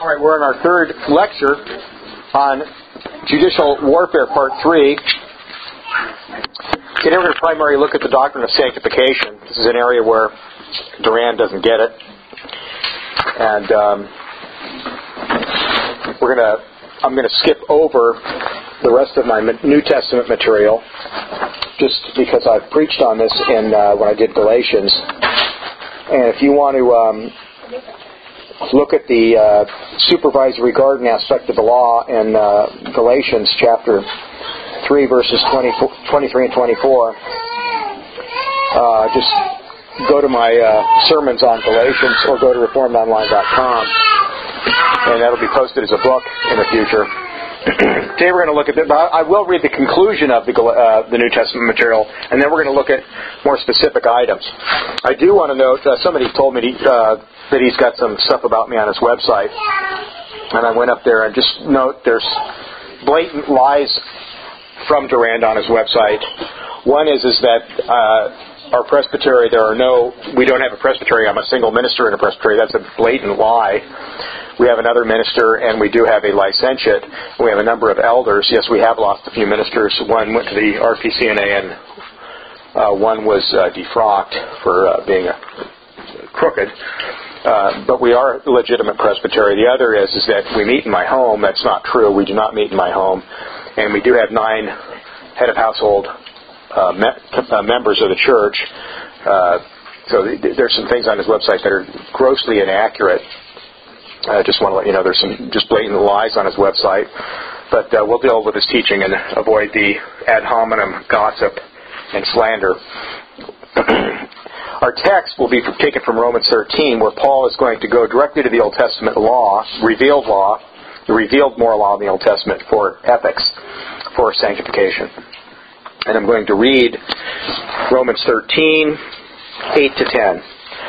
All right, we're in our third lecture on Judicial Warfare, Part 3. Today we're going to primarily look at the doctrine of sanctification. This is an area where Duran doesn't get it. And I'm going to skip over the rest of my New Testament material, just because I've preached on this when I did Galatians. And if you want to look at the supervisory guardian aspect of the law in Galatians chapter 3, verses 23 and 24, just go to my sermons on Galatians or go to reformedonline.com, and that'll be posted as a book in the future. Today we're going to look at I will read the conclusion of the New Testament material, and then we're going to look at more specific items. I do want to note, somebody told me that he's got some stuff about me on his website, and I went up there and just note there's blatant lies from Durand on his website. One is that our presbytery, we don't have a presbytery. I'm a single minister in a presbytery. That's a blatant lie. We have another minister, and we do have a licentiate. We have a number of elders. Yes, we have lost a few ministers. One went to the RPCNA, and one was defrocked for being crooked. But we are a legitimate presbytery. The other is that we meet in my home. That's not true. We do not meet in my home. And we do have 9 head of household members of the church. So there's some things on his website that are grossly inaccurate. I just want to let you know there's some just blatant lies on his website. But we'll deal with his teaching and avoid the ad hominem gossip and slander. Our text will be taken from Romans 13, where Paul is going to go directly to the Old Testament law, the revealed moral law in the Old Testament for ethics, for sanctification. And I'm going to read Romans 13, 8 to 10.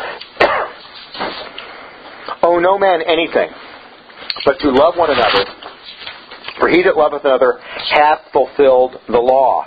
Owe no man anything, but to love one another. For he that loveth another hath fulfilled the law.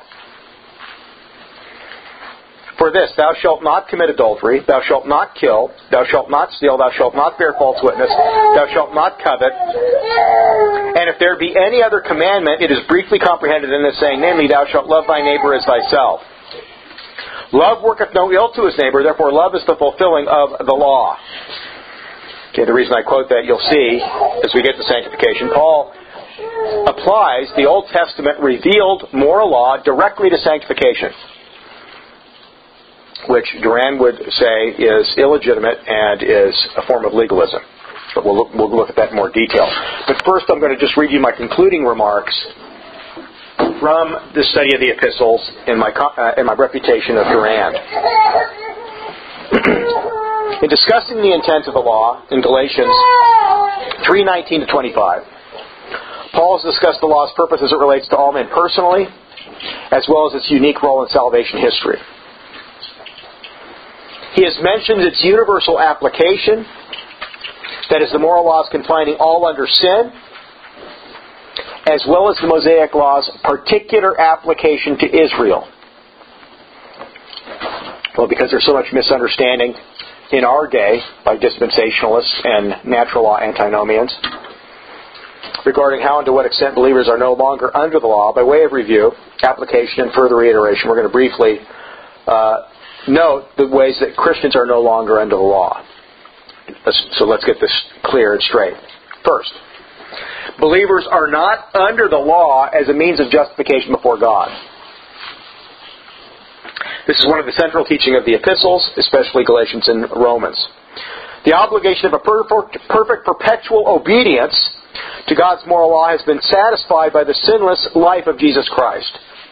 For this, thou shalt not commit adultery, thou shalt not kill, thou shalt not steal, thou shalt not bear false witness, thou shalt not covet. And if there be any other commandment, it is briefly comprehended in this saying, namely, thou shalt love thy neighbor as thyself. Love worketh no ill to his neighbor, therefore love is the fulfilling of the law. Okay, the reason I quote that, you'll see, as we get to sanctification, Paul applies the Old Testament revealed moral law directly to sanctification, which Duran would say is illegitimate and is a form of legalism. But we'll look at that in more detail. But first I'm going to just read you my concluding remarks from the study of the epistles in my refutation of Duran. In discussing the intent of the law in Galatians 3:19 to 25, Paul has discussed the law's purpose as it relates to all men personally, as well as its unique role in salvation history. He has mentioned its universal application, that is, the moral laws confining all under sin, as well as the Mosaic law's particular application to Israel. Well, because there's so much misunderstanding in our day by dispensationalists and natural law antinomians regarding how and to what extent believers are no longer under the law, by way of review, application, and further reiteration, we're going to briefly note the ways that Christians are no longer under the law. So let's get this clear and straight. First, believers are not under the law as a means of justification before God. This is one of the central teaching of the epistles, especially Galatians and Romans. The obligation of a perfect perpetual obedience to God's moral law has been satisfied by the sinless life of Jesus Christ.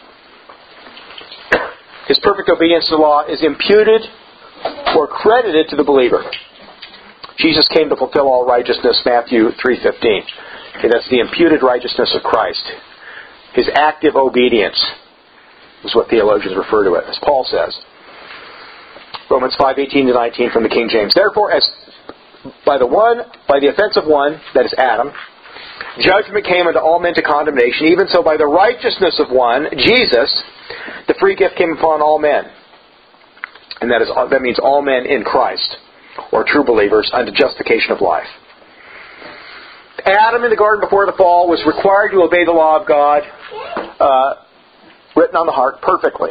His perfect obedience to the law is imputed or credited to the believer. Jesus came to fulfill all righteousness, Matthew 3:15. Okay, that's the imputed righteousness of Christ. His active obedience is what theologians refer to it, as Paul says. Romans 5:18 to 19 from the King James. Therefore, as by the offense of one, that is Adam, judgment came unto all men to condemnation, even so by the righteousness of one, Jesus, the free gift came upon all men. And that means all men in Christ, or true believers, unto justification of life. Adam in the garden before the fall was required to obey the law of God written on the heart perfectly.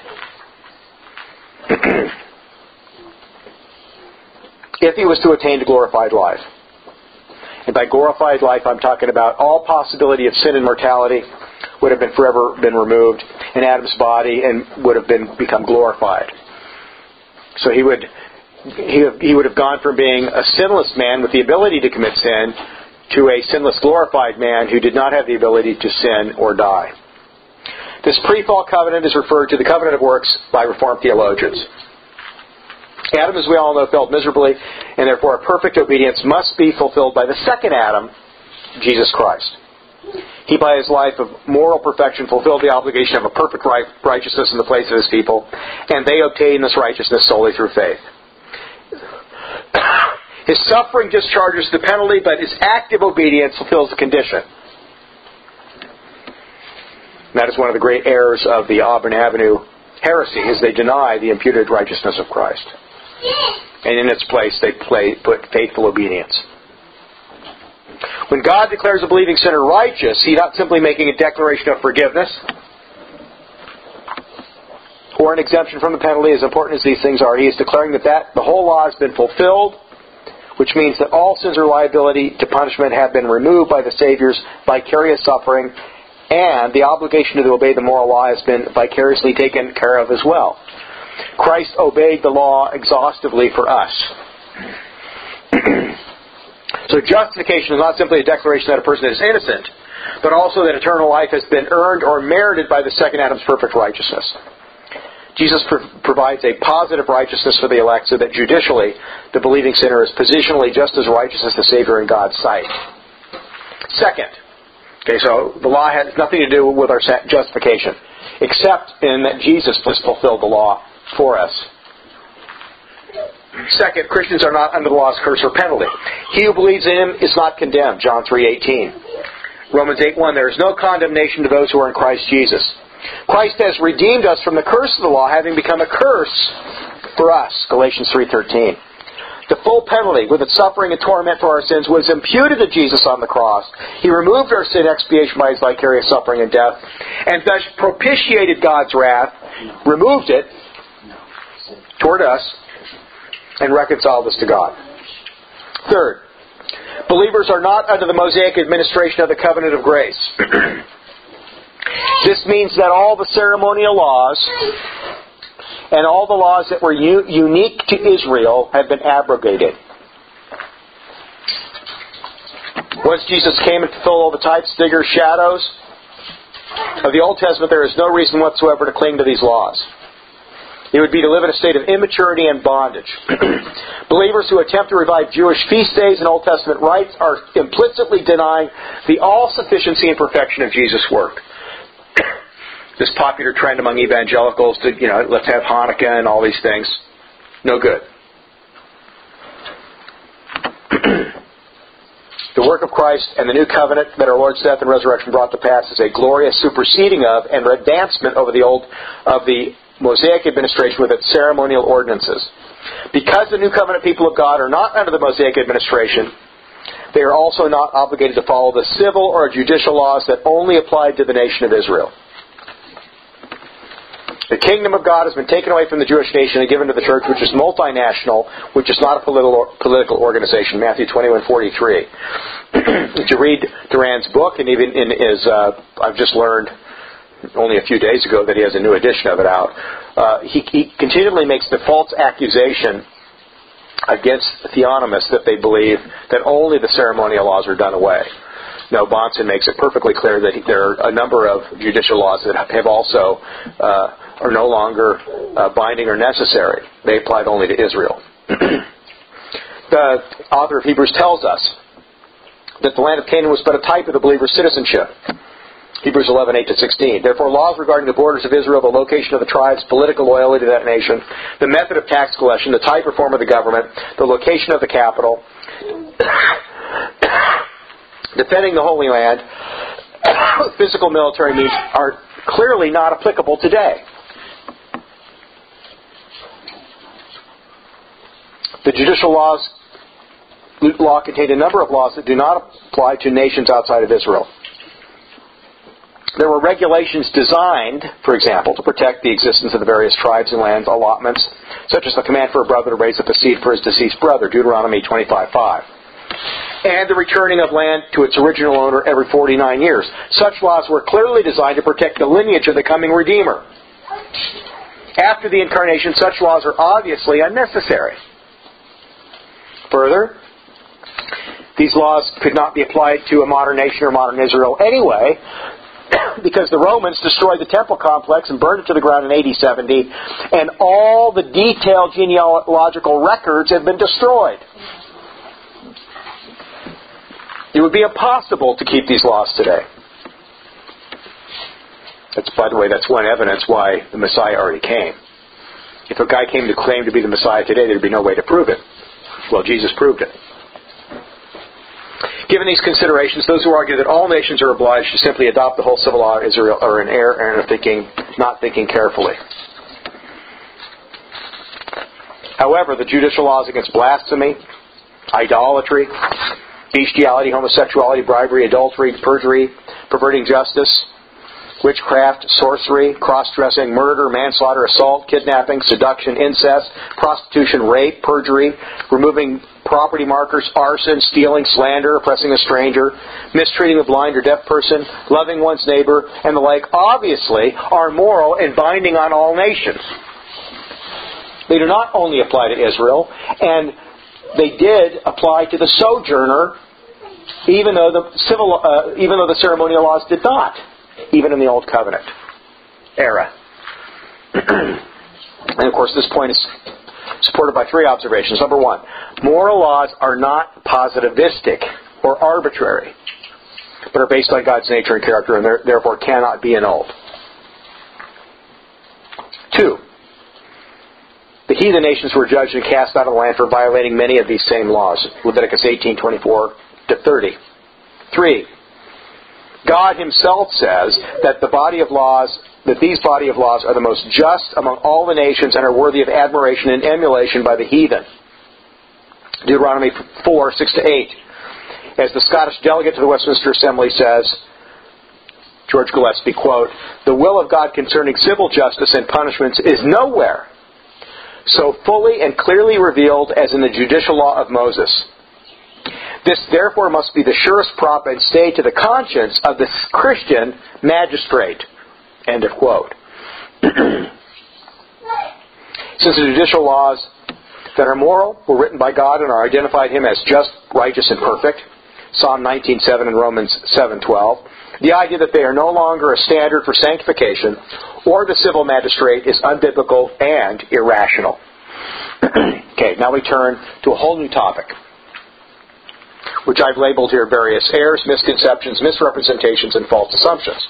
If he was to attain to glorified life. And by glorified life, I'm talking about all possibility of sin and mortality would have been forever been removed in Adam's body and would have become glorified. So he would have gone from being a sinless man with the ability to commit sin to a sinless glorified man who did not have the ability to sin or die. This pre-fall covenant is referred to the covenant of works by Reformed theologians. Adam, as we all know, failed miserably, and therefore a perfect obedience must be fulfilled by the second Adam, Jesus Christ. He, by his life of moral perfection, fulfilled the obligation of a perfect righteousness in the place of his people, and they obtain this righteousness solely through faith. His suffering discharges the penalty, but his active obedience fulfills the condition. And that is one of the great errors of the Auburn Avenue heresy, is they deny the imputed righteousness of Christ. And in its place, they put faithful obedience. When God declares a believing sinner righteous, He's not simply making a declaration of forgiveness or an exemption from the penalty, as important as these things are. He is declaring that the whole law has been fulfilled, which means that all sins or liability to punishment have been removed by the Savior's vicarious suffering, and the obligation to obey the moral law has been vicariously taken care of as well. Christ obeyed the law exhaustively for us. So justification is not simply a declaration that a person is innocent, but also that eternal life has been earned or merited by the second Adam's perfect righteousness. Jesus provides a positive righteousness for the elect so that judicially the believing sinner is positionally just as righteous as the Savior in God's sight. Second, so the law has nothing to do with our justification, except in that Jesus fulfilled the law for us. Second, Christians are not under the law's curse or penalty. He who believes in Him is not condemned, John 3:18. Romans 8:1, there is no condemnation to those who are in Christ Jesus. Christ has redeemed us from the curse of the law, having become a curse for us, Galatians 3:13. The full penalty, with its suffering and torment for our sins, was imputed to Jesus on the cross. He removed our sin expiation by His vicarious suffering and death, and thus propitiated God's wrath, removed it toward us, and reconciled us to God. Third, believers are not under the Mosaic administration of the covenant of grace. This means that all the ceremonial laws and all the laws that were unique to Israel have been abrogated. Once Jesus came and fulfilled all the types, figures, shadows of the Old Testament, there is no reason whatsoever to cling to these laws. It would be to live in a state of immaturity and bondage. Believers who attempt to revive Jewish feast days and Old Testament rites are implicitly denying the all-sufficiency and perfection of Jesus' work. This popular trend among evangelicals to, let's have Hanukkah and all these things. No good. The work of Christ and the new covenant that our Lord's death and resurrection brought to pass is a glorious superseding of and advancement over the Mosaic administration with its ceremonial ordinances. Because the new covenant people of God are not under the Mosaic administration, they are also not obligated to follow the civil or judicial laws that only applied to the nation of Israel. The kingdom of God has been taken away from the Jewish nation and given to the church, which is multinational, which is not a political organization. Matthew 21:43. If you read Duran's book, and even in his, I've just learned only a few days ago that he has a new edition of it out. He continually makes the false accusation against theonomists that they believe that only the ceremonial laws are done away. No, Bahnsen makes it perfectly clear that there are a number of judicial laws that have also are no longer binding or necessary. They applied only to Israel. The author of Hebrews tells us that the land of Canaan was but a type of the believer's citizenship. Hebrews 11:8-16. Therefore, laws regarding the borders of Israel, the location of the tribes, political loyalty to that nation, the method of tax collection, the type or form of the government, the location of the capital, defending the Holy Land, physical military means are clearly not applicable today. The judicial laws law contained a number of laws that do not apply to nations outside of Israel. There were regulations designed, for example, to protect the existence of the various tribes and land allotments, such as the command for a brother to raise up a seed for his deceased brother, Deuteronomy 25:5. And the returning of land to its original owner every 49 years. Such laws were clearly designed to protect the lineage of the coming Redeemer. After the incarnation, such laws are obviously unnecessary. Further, these laws could not be applied to a modern nation or modern Israel anyway, because the Romans destroyed the temple complex and burned it to the ground in AD 70, and all the detailed genealogical records have been destroyed. It would be impossible to keep these laws today. By the way, that's one evidence why the Messiah already came. If a guy came to claim to be the Messiah today, there'd be no way to prove it. Well, Jesus proved it. Given these considerations, those who argue that all nations are obliged to simply adopt the whole civil law of Israel are in error and are not thinking carefully. However, the judicial laws against blasphemy, idolatry, bestiality, homosexuality, bribery, adultery, perjury, perverting justice, witchcraft, sorcery, cross-dressing, murder, manslaughter, assault, kidnapping, seduction, incest, prostitution, rape, perjury, removing property markers, arson, stealing, slander, oppressing a stranger, mistreating a blind or deaf person, loving one's neighbor, and the like, obviously are moral and binding on all nations. They do not only apply to Israel, and they did apply to the sojourner, even though the ceremonial laws did not, even in the Old Covenant era. And of course, this point is supported by three observations. Number one, moral laws are not positivistic or arbitrary, but are based on God's nature and character, and therefore cannot be annulled. Two, the heathen nations were judged and cast out of the land for violating many of these same laws. Leviticus 18:24-30. 3. God Himself says that these body of laws are the most just among all the nations and are worthy of admiration and emulation by the heathen. Deuteronomy 4:6-8. As the Scottish delegate to the Westminster Assembly says, George Gillespie, quote, "The will of God concerning civil justice and punishments is nowhere so fully and clearly revealed as in the judicial law of Moses. This therefore must be the surest prop and stay to the conscience of the Christian magistrate." End of quote. Since the judicial laws that are moral were written by God and are identified Him as just, righteous, and perfect, Psalm 19:7 and Romans 7:12, the idea that they are no longer a standard for sanctification or the civil magistrate is unbiblical and irrational. Okay, now we turn to a whole new topic, which I've labeled here various errors, misconceptions, misrepresentations, and false assumptions.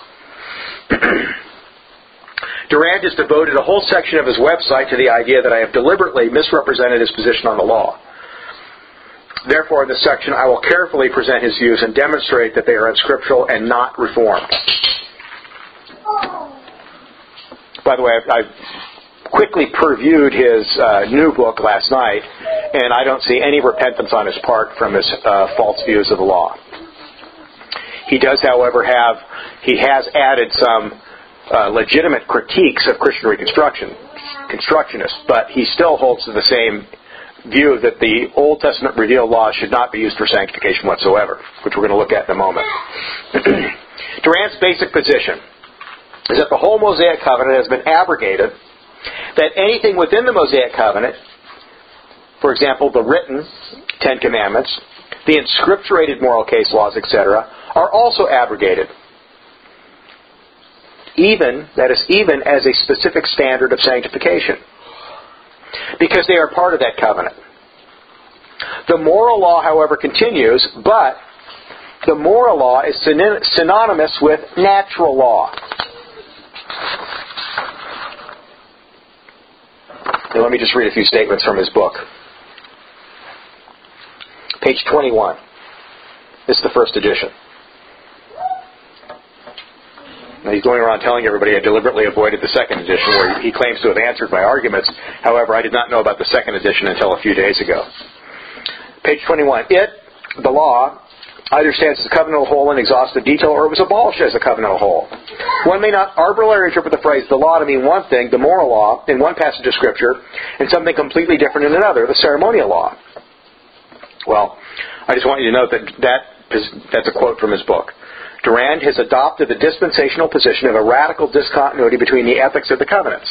Durand has devoted a whole section of his website to the idea that I have deliberately misrepresented his position on the law. Therefore, in this section, I will carefully present his views and demonstrate that they are unscriptural and not reformed. By the way, I quickly previewed his new book last night, and I don't see any repentance on his part from his false views of the law. He does, however, he has added some legitimate critiques of Christian Reconstructionists, but he still holds to the same view that the Old Testament revealed law should not be used for sanctification whatsoever, which we're going to look at in a moment. Durand's basic position is that the whole Mosaic covenant has been abrogated, that anything within the Mosaic covenant, for example, the written Ten Commandments, the inscripturated moral case laws, etc., are also abrogated, even as a specific standard of sanctification, because they are part of that covenant. The moral law, however, continues, but the moral law is synonymous with natural law. Now, let me just read a few statements from his book. Page 21. This is the first edition. Now, he's going around telling everybody I deliberately avoided the second edition, where he claims to have answered my arguments. However, I did not know about the second edition until a few days ago. Page 21. The law, either stands as a covenantal whole in exhaustive detail, or it was abolished as a covenantal whole. One may not arbitrarily interpret the phrase the law to mean one thing, the moral law, in one passage of Scripture, and something completely different in another, the ceremonial law. Well, I just want you to note that's a quote from his book. Durand has adopted the dispensational position of a radical discontinuity between the ethics of the covenants.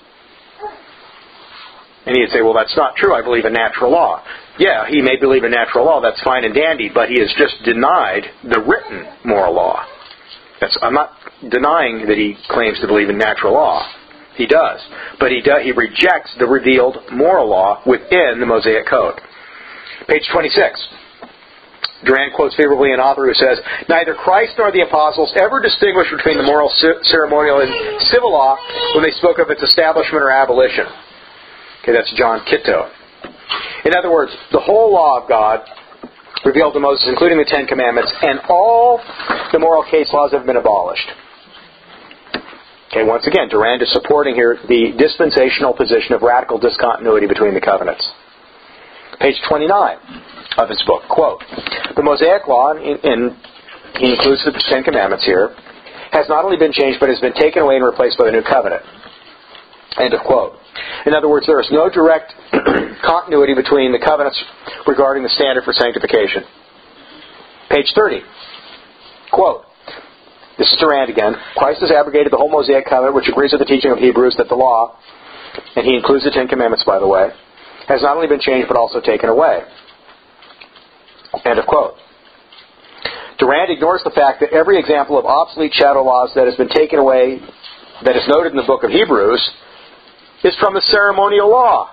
And he'd say, well, that's not true. I believe in natural law. Yeah, he may believe in natural law. That's fine and dandy, but he has just denied the written moral law. I'm not denying that he claims to believe in natural law. He does. But he rejects the revealed moral law within the Mosaic Code. Page 26. Durand quotes favorably an author who says, neither Christ nor the apostles ever distinguished between the moral, ceremonial, and civil law when they spoke of its establishment or abolition. Okay, that's John Kitto. In other words, the whole law of God revealed to Moses, including the Ten Commandments, and all the moral case laws have been abolished. Okay, once again, Durand is supporting here the dispensational position of radical discontinuity between the covenants. Page 29 of his book, quote, the Mosaic law, and he includes the Ten Commandments here, has not only been changed, but has been taken away and replaced by the new covenant. End of quote. In other words, there is no direct continuity between the covenants regarding the standard for sanctification. Page 30. Quote, this is Durand again, Christ has abrogated the whole Mosaic covenant, which agrees with the teaching of Hebrews that the law, and he includes the Ten Commandments, by the way, has not only been changed, but also taken away. End of quote. Durand ignores the fact that every example of obsolete shadow laws that has been taken away, that is noted in the book of Hebrews, is from the ceremonial law,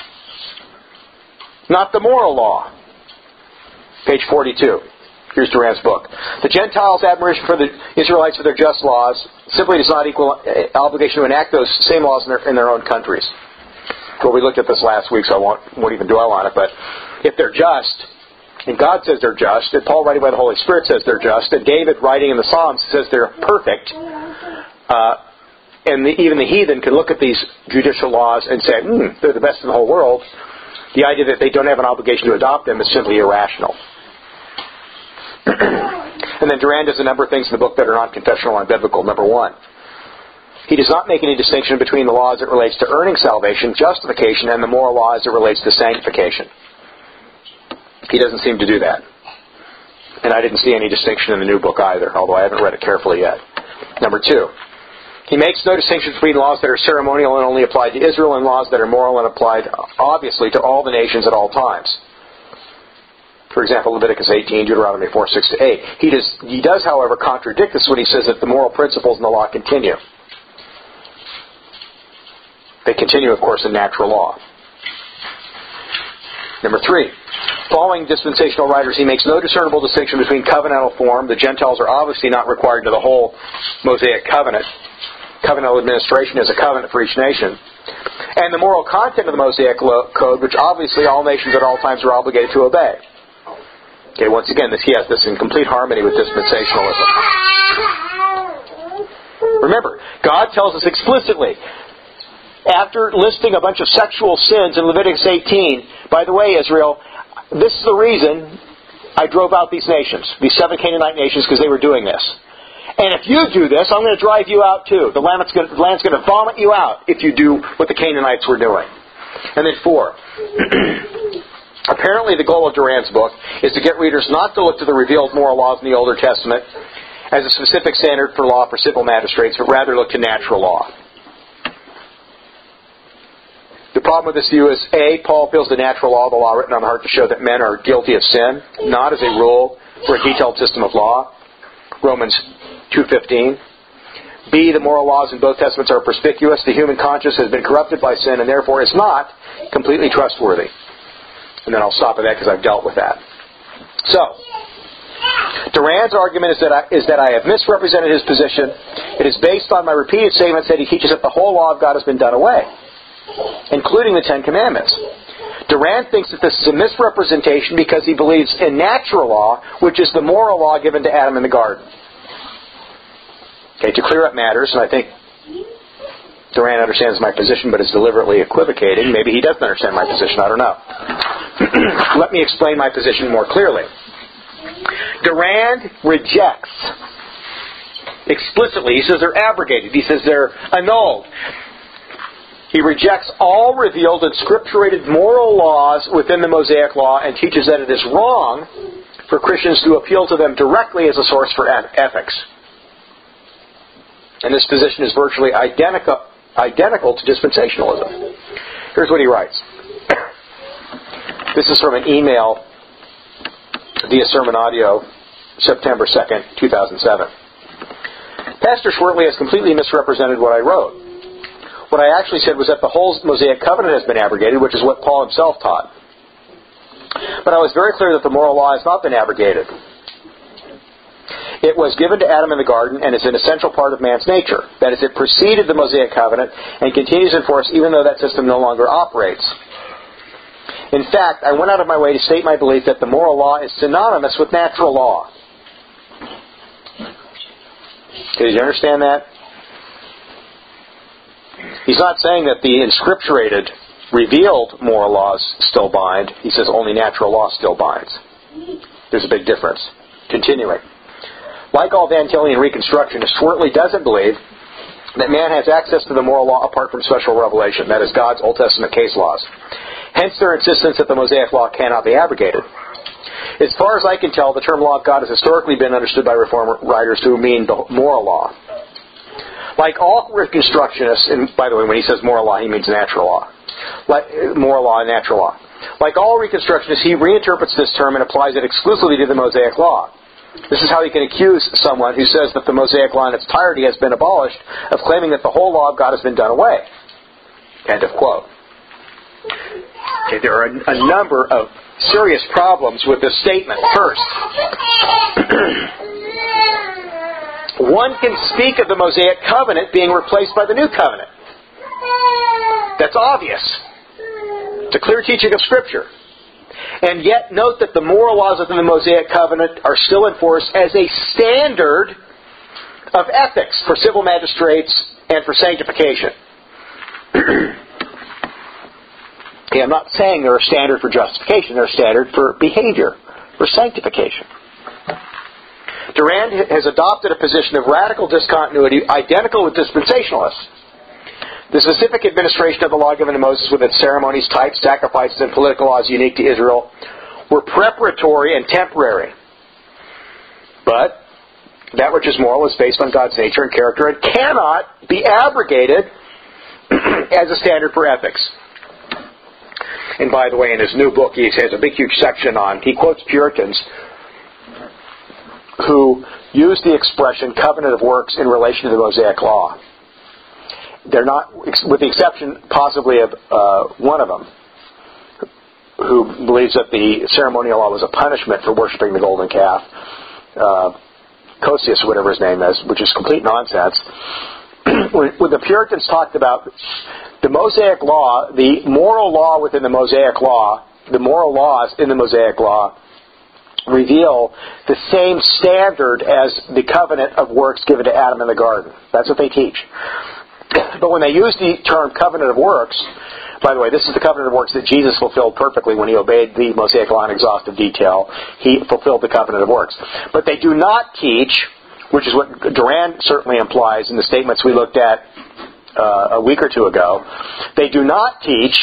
not the moral law. Page 42. Here's Durand's book. The Gentiles' admiration for the Israelites for their just laws simply does not equal obligation to enact those same laws in their own countries. Well, we looked at this last week, so I won't even dwell on it, but if they're just, and God says they're just, and Paul writing by the Holy Spirit says they're just, and David writing in the Psalms says they're perfect, and even the heathen can look at these judicial laws and say, they're the best in the whole world. The idea that they don't have an obligation to adopt them is simply irrational. And then Durand does a number of things in the book that are not confessional and biblical. Number one, he does not make any distinction between the law as it relates to earning salvation, justification, and the moral law as it relates to sanctification. He doesn't seem to do that. And I didn't see any distinction in the new book either, although I haven't read it carefully yet. Number two, he makes no distinction between laws that are ceremonial and only applied to Israel and laws that are moral and applied, obviously, to all the nations at all times. For example, Leviticus 18, Deuteronomy 4, 6-8. He does, however, contradict this when he says that the moral principles in the law continue. They continue, of course, in natural law. Number three, following dispensational writers, he makes no discernible distinction between covenantal form. The Gentiles are obviously not required to the whole Mosaic covenant. Covenantal administration is a covenant for each nation. And the moral content of the Mosaic Code, which obviously all nations at all times are obligated to obey. Okay, once again, he has this in complete harmony with dispensationalism. Remember, God tells us explicitly, after listing a bunch of sexual sins in Leviticus 18, by the way, Israel, this is the reason I drove out these nations, these 7 Canaanite nations, because they were doing this. And if you do this, I'm going to drive you out too. The land's going to vomit you out if you do what the Canaanites were doing. And then 4. Apparently the goal of Durand's book is to get readers not to look to the revealed moral laws in the Older Testament as a specific standard for law for civil magistrates, but rather look to natural law. The problem with this view is, A, Paul feels the natural law of the law written on the heart to show that men are guilty of sin, not as a rule for a detailed system of law. Romans 2:15. B, the moral laws in both testaments are perspicuous. The human conscience has been corrupted by sin and therefore is not completely trustworthy. And then I'll stop at that because I've dealt with that. So, Durand's argument is that I have misrepresented his position. It is based on my repeated statements that he teaches that the whole law of God has been done away, including the Ten Commandments. Durand thinks that this is a misrepresentation because he believes in natural law, which is the moral law given to Adam in the garden. Okay, to clear up matters, and I think Durand understands my position but is deliberately equivocating. Maybe he doesn't understand my position, I don't know. let me explain my position more clearly. Durand rejects explicitly. He says they're abrogated. He says they're annulled. He rejects all revealed and scripturated moral laws within the Mosaic Law and teaches that it is wrong for Christians to appeal to them directly as a source for ethics. And this position is virtually identical to dispensationalism. Here's what he writes. This is from an email via sermon audio, September 2nd, 2007. Pastor Schwertley has completely misrepresented what I wrote. What I actually said was that the whole Mosaic covenant has been abrogated, which is what Paul himself taught. But I was very clear that the moral law has not been abrogated. It was given to Adam in the garden and is an essential part of man's nature. That is, it preceded the Mosaic covenant and continues in force even though that system no longer operates. In fact, I went out of my way to state my belief that the moral law is synonymous with natural law. Did you understand that? He's not saying that the inscripturated, revealed moral laws still bind. He says only natural law still binds. There's a big difference. Continuing. Like all Van Tillian Reconstructionists, Schwertley doesn't believe that man has access to the moral law apart from special revelation, that is, God's Old Testament case laws. Hence their insistence that the Mosaic Law cannot be abrogated. As far as I can tell, the term law of God has historically been understood by Reform writers to mean the moral law. Like all Reconstructionists, and by the way, when he says moral law, he means natural law. Moral law and natural law. Like all Reconstructionists, he reinterprets this term and applies it exclusively to the Mosaic Law. This is how he can accuse someone who says that the Mosaic Law in its entirety has been abolished of claiming that the whole law of God has been done away. End of quote. Okay, there are a number of serious problems with this statement. First, one can speak of the Mosaic covenant being replaced by the new covenant. That's obvious. It's a clear teaching of Scripture. And yet note that the moral laws within the Mosaic covenant are still in force as a standard of ethics for civil magistrates and for sanctification. I'm not saying they're a standard for justification. They're a standard for behavior, for sanctification. Durand has adopted a position of radical discontinuity identical with dispensationalists. The specific administration of the law given to Moses with its ceremonies, types, sacrifices, and political laws unique to Israel were preparatory and temporary. But that which is moral is based on God's nature and character and cannot be abrogated as a standard for ethics. And by the way, in his new book, he has a big, huge section on, he quotes Puritans who use the expression covenant of works in relation to the Mosaic Law. They're not, with the exception possibly of one of them, who believes that the ceremonial law was a punishment for worshiping the golden calf, Cosius, whatever his name is, which is complete nonsense. When the Puritans talked about the Mosaic Law, the moral law within the Mosaic Law, the moral laws in the Mosaic Law reveal the same standard as the covenant of works given to Adam in the garden. That's what they teach. But when they use the term covenant of works, by the way, this is the covenant of works that Jesus fulfilled perfectly when he obeyed the Mosaic Law in exhaustive detail. He fulfilled the covenant of works. But they do not teach, which is what Durand certainly implies in the statements we looked at a week or two ago, they do not teach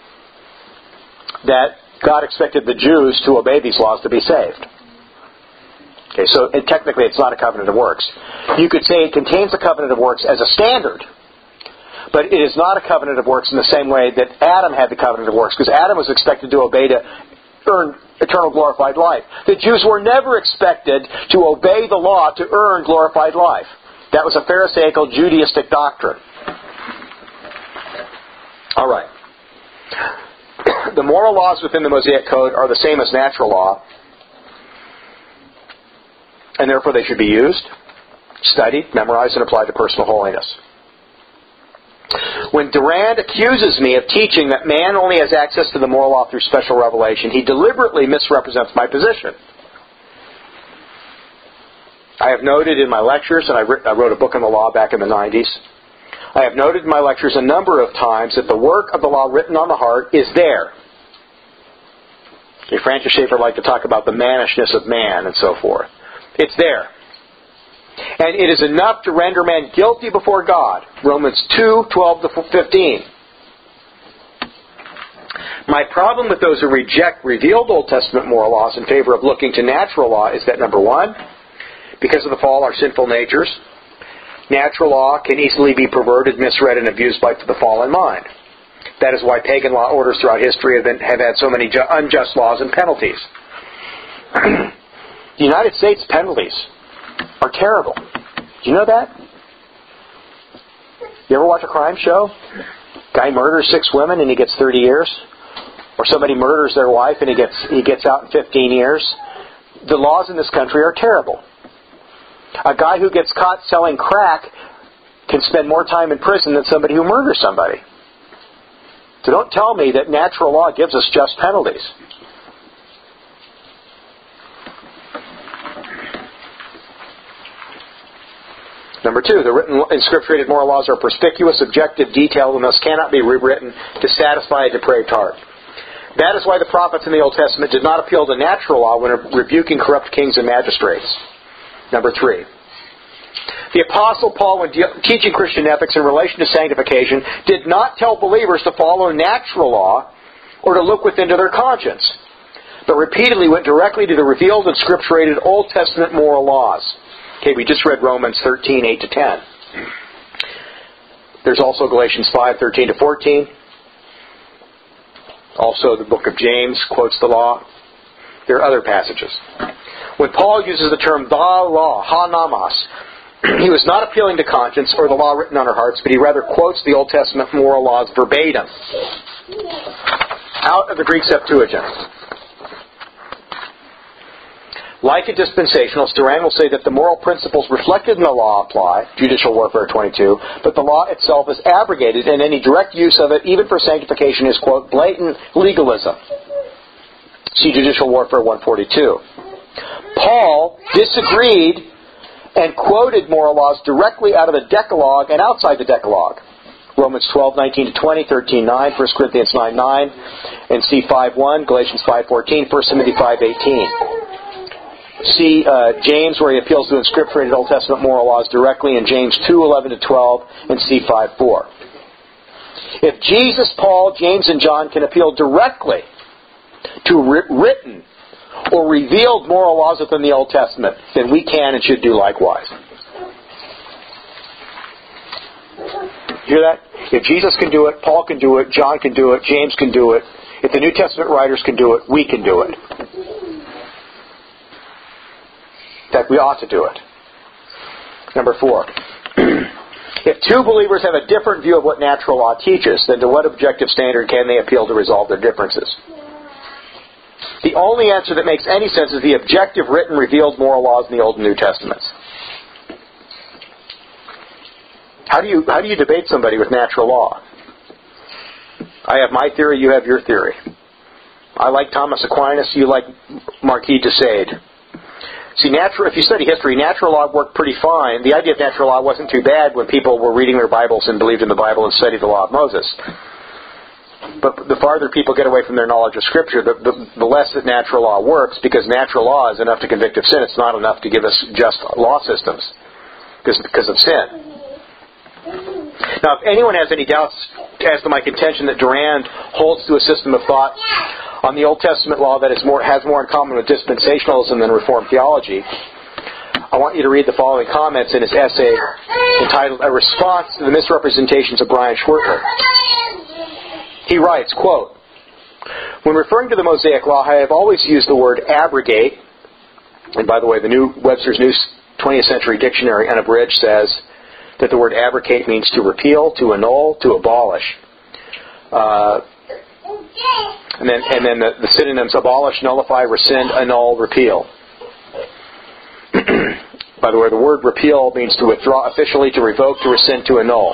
that God expected the Jews to obey these laws to be saved. Okay, so technically it's not a covenant of works. You could say it contains a covenant of works as a standard, but it is not a covenant of works in the same way that Adam had the covenant of works, because Adam was expected to obey to earn eternal glorified life. The Jews were never expected to obey the law to earn glorified life. That was a Pharisaical, Judaistic doctrine. All right. The moral laws within the Mosaic Code are the same as natural law, and therefore they should be used, studied, memorized, and applied to personal holiness. When Durand accuses me of teaching that man only has access to the moral law through special revelation, he deliberately misrepresents my position. I have noted in my lectures, and I wrote a book on the law back in the 90s, I have noted in my lectures a number of times that the work of the law written on the heart is there. Francis Schaeffer liked to talk about the mannishness of man and so forth. It's there. And it is enough to render man guilty before God. Romans 2:12-15. My problem with those who reject revealed Old Testament moral laws in favor of looking to natural law is that, number one, because of the fall, our sinful natures, natural law can easily be perverted, misread, and abused by the fallen mind. That is why pagan law orders throughout history have had so many unjust laws and penalties. The United States penalties are terrible. Do you know that? You ever watch a crime show? Guy murders 6 women and he gets 30 years? Or somebody murders their wife and he gets out in 15 years? The laws in this country are terrible. A guy who gets caught selling crack can spend more time in prison than somebody who murders somebody. So don't tell me that natural law gives us just penalties. Number 2, the written inscripturated moral laws are perspicuous, objective, detailed, and thus cannot be rewritten to satisfy a depraved heart. That is why the prophets in the Old Testament did not appeal to natural law when rebuking corrupt kings and magistrates. Number 3, the Apostle Paul, when teaching Christian ethics in relation to sanctification, did not tell believers to follow natural law or to look within to their conscience, but repeatedly went directly to the revealed and scripturated Old Testament moral laws. Okay, we just read Romans 13:8-10. There's also Galatians 5:13-14. Also, the book of James quotes the law. There are other passages. When Paul uses the term the law, ha-namas, he was not appealing to conscience or the law written on our hearts, but he rather quotes the Old Testament moral laws verbatim out of the Greek Septuagint. Like a dispensationalist, Duran will say that the moral principles reflected in the law apply, Judicial Warfare 22, but the law itself is abrogated, and any direct use of it, even for sanctification, is, quote, blatant legalism. See Judicial Warfare 142. Paul disagreed and quoted moral laws directly out of the Decalogue and outside the Decalogue. Romans 12:19-20, 13:9, 1 Corinthians 9:9, and see 5:1, Galatians 5:14, 1 Timothy 5:18. See James, where he appeals to inscripturated Old Testament moral laws directly in James 2:11-12, and see 5:4. If Jesus, Paul, James, and John can appeal directly to written or revealed moral laws within the Old Testament, then we can and should do likewise. Hear that? If Jesus can do it, Paul can do it, John can do it, James can do it. If the New Testament writers can do it, we can do it. In fact, we ought to do it. Number 4. If two believers have a different view of what natural law teaches, then to what objective standard can they appeal to resolve their differences? The only answer that makes any sense is the objective, written, revealed moral laws in the Old and New Testaments. How do you debate somebody with natural law? I have my theory, you have your theory. I like Thomas Aquinas, you like Marquis de Sade. See, if you study history, natural law worked pretty fine. The idea of natural law wasn't too bad when people were reading their Bibles and believed in the Bible and studied the law of Moses. But the farther people get away from their knowledge of Scripture, the less that natural law works, because natural law is enough to convict of sin. It's not enough to give us just law systems because of sin. Now, if anyone has any doubts as to my contention that Durand holds to a system of thought on the Old Testament law that has more in common with dispensationalism than Reformed theology, I want you to read the following comments in his essay entitled A Response to the Misrepresentations of Brian Schwertler. He writes, quote, when referring to the Mosaic Law, I have always used the word abrogate, and by the way, the Webster's New 20th Century Dictionary unabridged says that the word abrogate means to repeal, to annul, to abolish. And then the synonyms abolish, nullify, rescind, annul, repeal. By the way, the word repeal means to withdraw officially, to revoke, to rescind, to annul.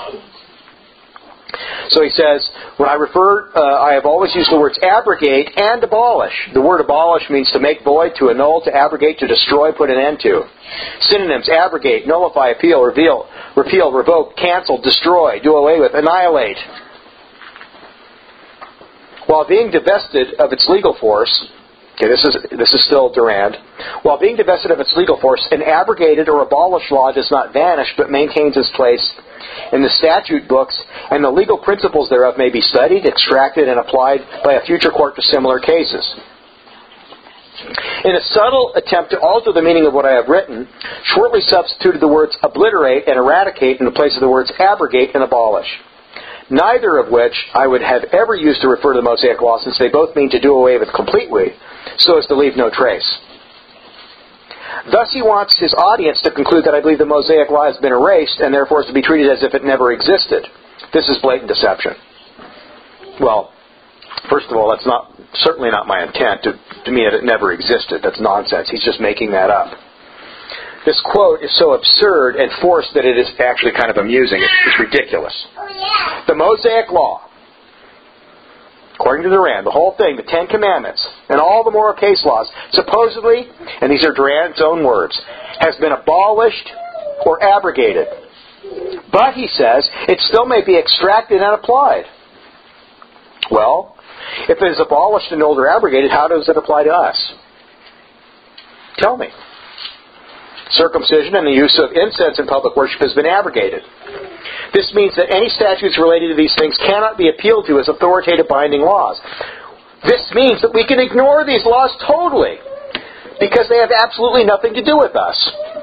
So he says, when I have always used the words abrogate and abolish. The word abolish means to make void, to annul, to abrogate, to destroy, put an end to. Synonyms: abrogate, nullify, appeal, repeal, revoke, cancel, destroy, do away with, annihilate. While being divested of its legal force, Okay, this is still Durand. While being divested of its legal force, an abrogated or abolished law does not vanish, but maintains its place in the statute books, and the legal principles thereof may be studied, extracted, and applied by a future court to similar cases. In a subtle attempt to alter the meaning of what I have written, shortly substituted the words obliterate and eradicate in the place of the words abrogate and abolish, neither of which I would have ever used to refer to the Mosaic Law, since they both mean to do away with completely, so as to leave no trace. Thus he wants his audience to conclude that I believe the Mosaic Law has been erased and therefore is to be treated as if it never existed. This is blatant deception. Well, first of all, that's certainly not my intent to mean that it never existed. That's nonsense. He's just making that up. This quote is so absurd and forced that it is actually kind of amusing. It's ridiculous. The Mosaic Law, according to Durand, the whole thing, the Ten Commandments, and all the moral case laws, supposedly, and these are Durand's own words, has been abolished or abrogated. But, he says, it still may be extracted and applied. Well, if it is abolished and or abrogated, how does it apply to us? Tell me. Circumcision and the use of incense in public worship has been abrogated. This means that any statutes related to these things cannot be appealed to as authoritative binding laws. This means that we can ignore these laws totally, because they have absolutely nothing to do with us.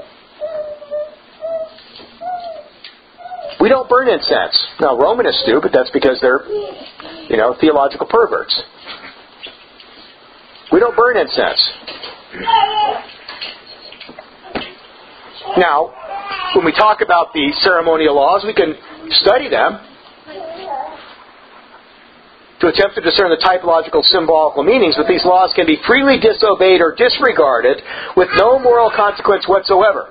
We don't burn incense. Now, Romanists do, but that's because they're, theological perverts. We don't burn incense. Now, when we talk about the ceremonial laws, we can study them to attempt to discern the typological symbolical meanings, but these laws can be freely disobeyed or disregarded with no moral consequence whatsoever.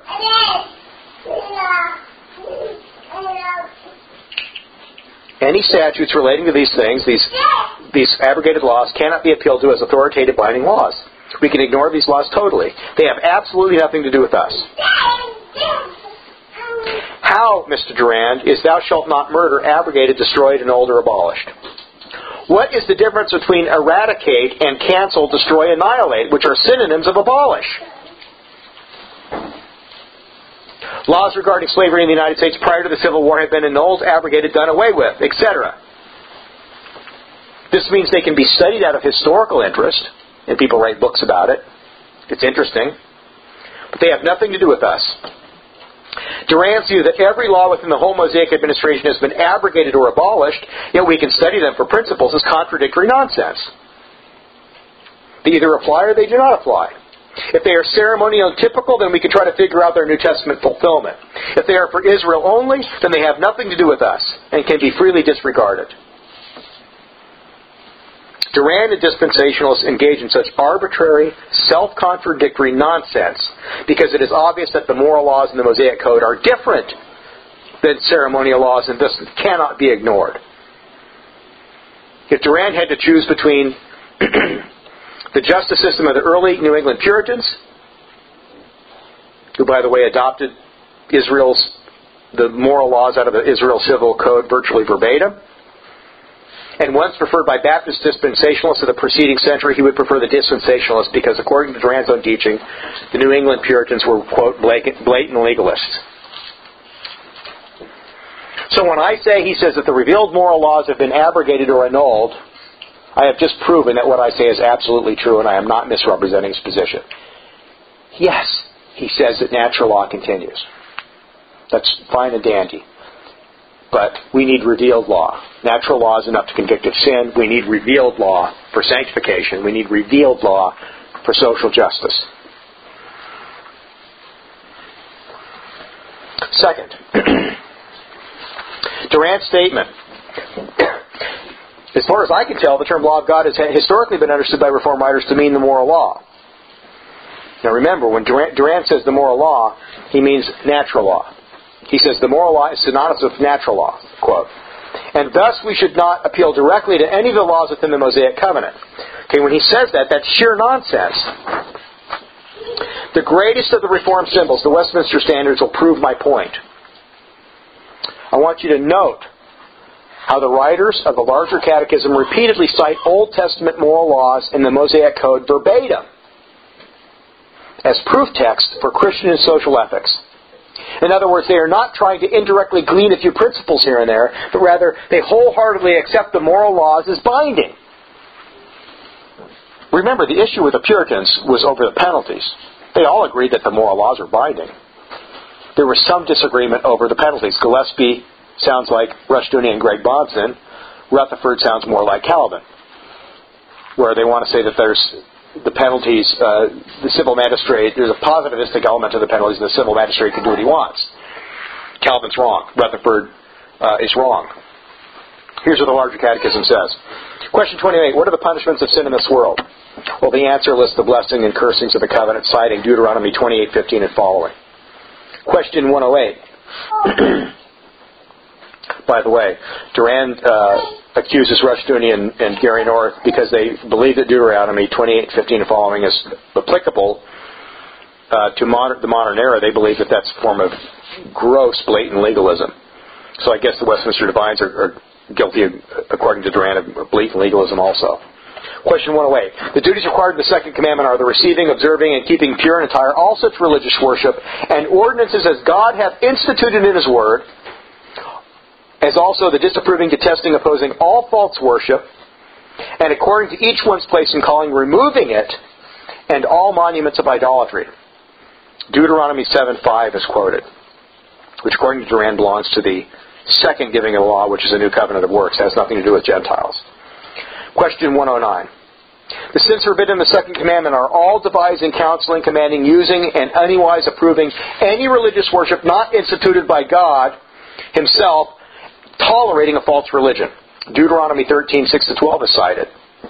Any statutes relating to these things, these abrogated laws, cannot be appealed to as authoritative binding laws. We can ignore these laws totally. They have absolutely nothing to do with us. How, Mr. Durand, is thou shalt not murder abrogated, destroyed, annulled, or abolished? What is the difference between eradicate and cancel, destroy, annihilate, which are synonyms of abolish? Laws regarding slavery in the United States prior to the Civil War have been annulled, abrogated, done away with, etc. This means they can be studied out of historical interest, and people write books about it. It's interesting. But they have nothing to do with us. Durand's view that every law within the whole Mosaic administration has been abrogated or abolished, yet we can study them for principles, is contradictory nonsense. They either apply or they do not apply. If they are ceremonial and typical, then we can try to figure out their New Testament fulfillment. If they are for Israel only, then they have nothing to do with us and can be freely disregarded. Durand and dispensationalists engage in such arbitrary, self-contradictory nonsense because it is obvious that the moral laws in the Mosaic Code are different than ceremonial laws and thus cannot be ignored. If Durand had to choose between the justice system of the early New England Puritans, who, by the way, adopted the moral laws out of the Israel Civil Code virtually verbatim, and once preferred by Baptist dispensationalists of the preceding century, he would prefer the dispensationalists because, according to Durand's own teaching, the New England Puritans were, quote, blatant legalists. So when I say, he says, that the revealed moral laws have been abrogated or annulled, I have just proven that what I say is absolutely true and I am not misrepresenting his position. Yes, he says that natural law continues. That's fine and dandy. But we need revealed law. Natural law is enough to convict of sin. We need revealed law for sanctification. We need revealed law for social justice. Second, Durand's statement. As far as I can tell, the term law of God has historically been understood by Reformed writers to mean the moral law. Now remember, when Durand says the moral law, he means natural law. He says the moral law is synonymous with natural law, quote. And thus we should not appeal directly to any of the laws within the Mosaic Covenant. Okay, when he says that, that's sheer nonsense. The greatest of the Reformed symbols, the Westminster Standards, will prove my point. I want you to note how the writers of the larger catechism repeatedly cite Old Testament moral laws in the Mosaic Code verbatim as proof text for Christian and social ethics. In other words, they are not trying to indirectly glean a few principles here and there, but rather they wholeheartedly accept the moral laws as binding. Remember, the issue with the Puritans was over the penalties. They all agreed that the moral laws were binding. There was some disagreement over the penalties. Gillespie sounds like Rushdoony and Greg Bahnsen. Rutherford sounds more like Calvin, where they want to say that there's the penalties, the civil magistrate, there's a positivistic element to the penalties, and the civil magistrate can do what he wants. Calvin's wrong. Rutherford is wrong. Here's what the larger catechism says. Question 28, what are the punishments of sin in this world? Well, the answer lists the blessing and cursings of the covenant, citing Deuteronomy 28:15 and following. Question 108. By the way, Durand accuses Rushdoony and Gary North because they believe that Deuteronomy 28:15 and following is applicable to the modern era. They believe that that's a form of gross, blatant legalism. So I guess the Westminster Divines are guilty, according to Durand, of blatant legalism also. Question 108. The duties required in the second commandment are the receiving, observing, and keeping pure and entire all such religious worship and ordinances as God hath instituted in His Word, as also the disapproving, detesting, opposing all false worship, and according to each one's place and calling, removing it, and all monuments of idolatry. Deuteronomy 7:5 is quoted, which according to Durand belongs to the second giving of the law, which is a new covenant of works. It has nothing to do with Gentiles. Question 109. The sins forbidden in the second commandment are all devising, counseling, commanding, using, and anywise approving any religious worship not instituted by God Himself, tolerating a false religion. Deuteronomy 13:6-12 is cited.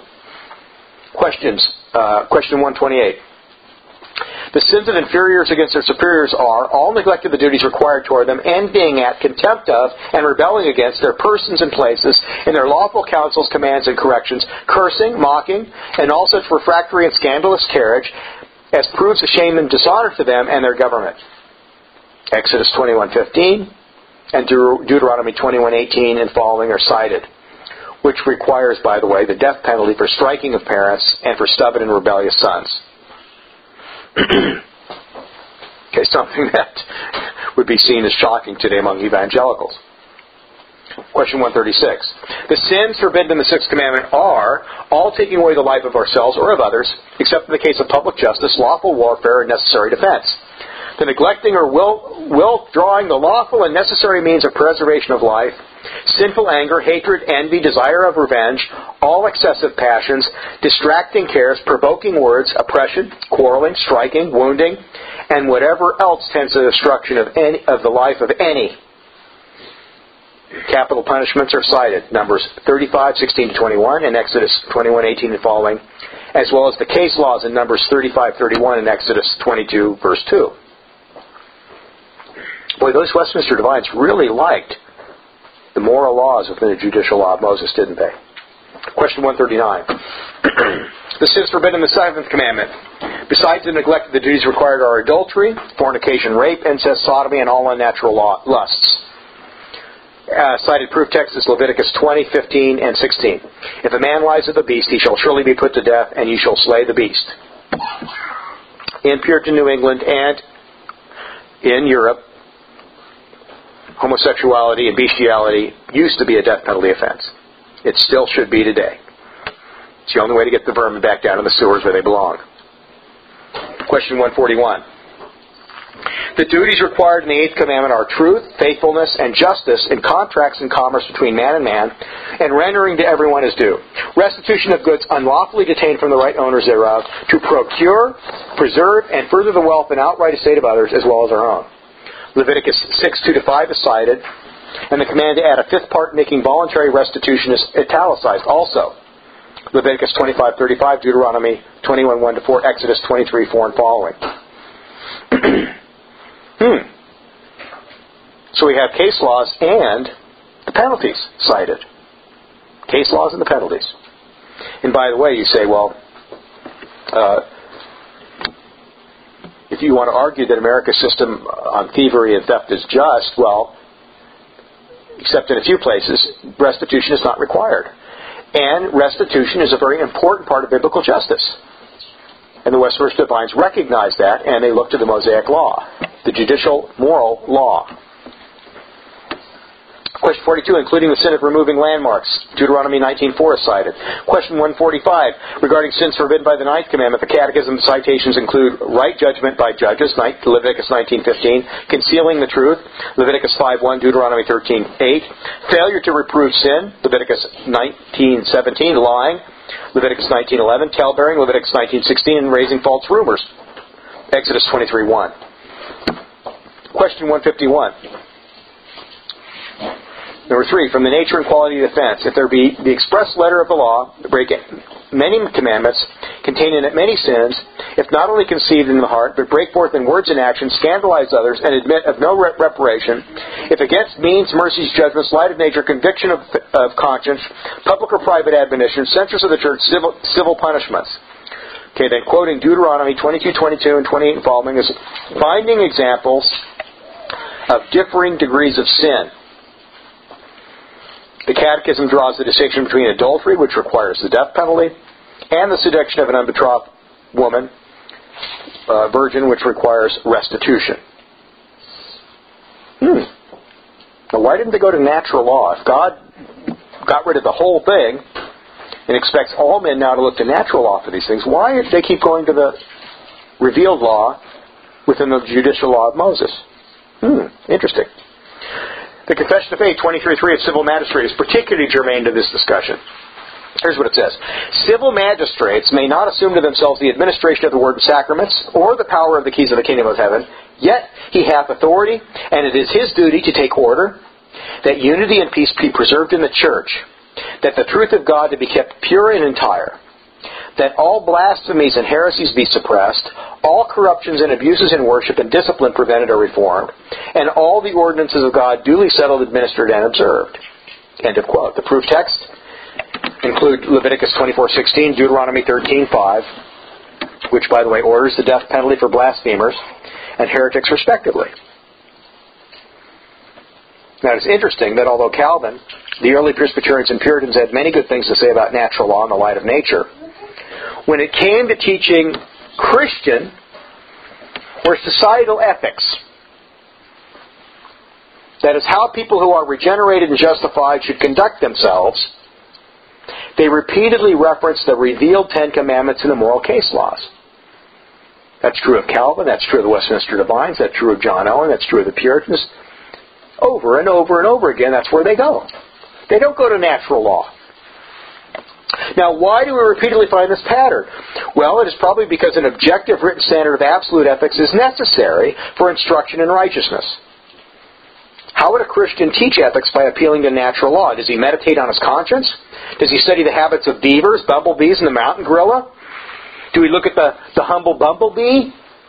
Question 128. The sins of inferiors against their superiors are all neglect of the duties required toward them, envying at, contempt of, and rebelling against their persons and places, in their lawful counsels, commands, and corrections, cursing, mocking, and all such refractory and scandalous carriage as proves a shame and dishonor to them and their government. Exodus 21:15 and Deuteronomy 21:18 and following are cited, which requires, by the way, the death penalty for striking of parents and for stubborn and rebellious sons. Okay, something that would be seen as shocking today among evangelicals. Question 136. The sins forbidden in the sixth commandment are all taking away the life of ourselves or of others, except in the case of public justice, lawful warfare, and necessary defense. The neglecting or withdrawing the lawful and necessary means of preservation of life, sinful anger, hatred, envy, desire of revenge, all excessive passions, distracting cares, provoking words, oppression, quarreling, striking, wounding, and whatever else tends to the destruction of the life of any. Capital punishments are cited, Numbers 35:16-21 and Exodus 21:18 and following, as well as the case laws in Numbers 35:31 and Exodus 22 verse 2. Boy, those Westminster Divines really liked the moral laws within the judicial law of Moses, didn't they? Question 139. The sins forbidden in the seventh commandment, besides the neglect of the duties required, are adultery, fornication, rape, incest, sodomy, and all unnatural lusts. Cited proof text is Leviticus 20:15 and 16. If a man lies with a beast, he shall surely be put to death, and ye shall slay the beast. In Puritan New England and in Europe, homosexuality and bestiality used to be a death penalty offense. It still should be today. It's the only way to get the vermin back down in the sewers where they belong. Question 141. The duties required in the eighth commandment are truth, faithfulness, and justice in contracts and commerce between man and man, and rendering to everyone his due. Restitution of goods unlawfully detained from the right owners thereof, to procure, preserve, and further the wealth and outright estate of others, as well as our own. Leviticus 6:2-5 is cited, and the command to add a fifth part making voluntary restitution is italicized also. Leviticus 25:35, Deuteronomy 21:1-4, Exodus 23:4 and following. So we have case laws and the penalties cited. Case laws and the penalties. And by the way, you say, well, if you want to argue that America's system on thievery and theft is just, well, except in a few places, restitution is not required. And restitution is a very important part of biblical justice. And the Westminster Divines recognize that, and they look to the Mosaic Law, the judicial moral law. Question 42, including the sin of removing landmarks. Deuteronomy 19:4 is cited. Question 145, regarding sins forbidden by the Ninth Commandment. The Catechism citations include right judgment by judges, Leviticus 19:15, concealing the truth, Leviticus 5:1, Deuteronomy 13:8, failure to reprove sin, Leviticus 19:17, lying, Leviticus 19:11, talebearing, Leviticus 19:16, and raising false rumors, Exodus 23:1. Question 151. Number 3, from the nature and quality of the offense. If there be the express letter of the law, break many commandments, contain in it many sins, if not only conceived in the heart, but break forth in words and actions, scandalize others, and admit of no reparation, if against means, mercies, judgments, light of nature, conviction of conscience, public or private admonition, censures of the church, civil punishments. Okay, then quoting Deuteronomy 22:22 and 28 and following is finding examples of differing degrees of sin. The Catechism draws the distinction between adultery, which requires the death penalty, and the seduction of an unbetrothed woman, virgin, which requires restitution. Now, why didn't they go to natural law? If God got rid of the whole thing and expects all men now to look to natural law for these things, why did they keep going to the revealed law within the judicial law of Moses? Interesting. The Confession of Faith 23:3 of Civil Magistrate is particularly germane to this discussion. Here's what it says. Civil magistrates may not assume to themselves the administration of the word and sacraments, or the power of the keys of the kingdom of heaven, yet he hath authority, and it is his duty to take order, that unity and peace be preserved in the church, that the truth of God to be kept pure and entire, that all blasphemies and heresies be suppressed, all corruptions and abuses in worship and discipline prevented or reformed, and all the ordinances of God duly settled, administered, and observed. End of quote. The proof text include Leviticus 24:16, Deuteronomy 13:5, which, by the way, orders the death penalty for blasphemers and heretics respectively. Now, it's interesting that although Calvin, the early Presbyterians and Puritans had many good things to say about natural law in the light of nature, when it came to teaching Christian or societal ethics, that is how people who are regenerated and justified should conduct themselves, they repeatedly reference the revealed Ten Commandments in the moral case laws. That's true of Calvin, that's true of the Westminster Divines, that's true of John Owen, that's true of the Puritans. Over and over and over again, that's where they go. They don't go to natural law. Now, why do we repeatedly find this pattern? Well, it is probably because an objective written standard of absolute ethics is necessary for instruction in righteousness. How would a Christian teach ethics by appealing to natural law? Does he meditate on his conscience? Does he study the habits of beavers, bumblebees, and the mountain gorilla? Do we look at the humble bumblebee?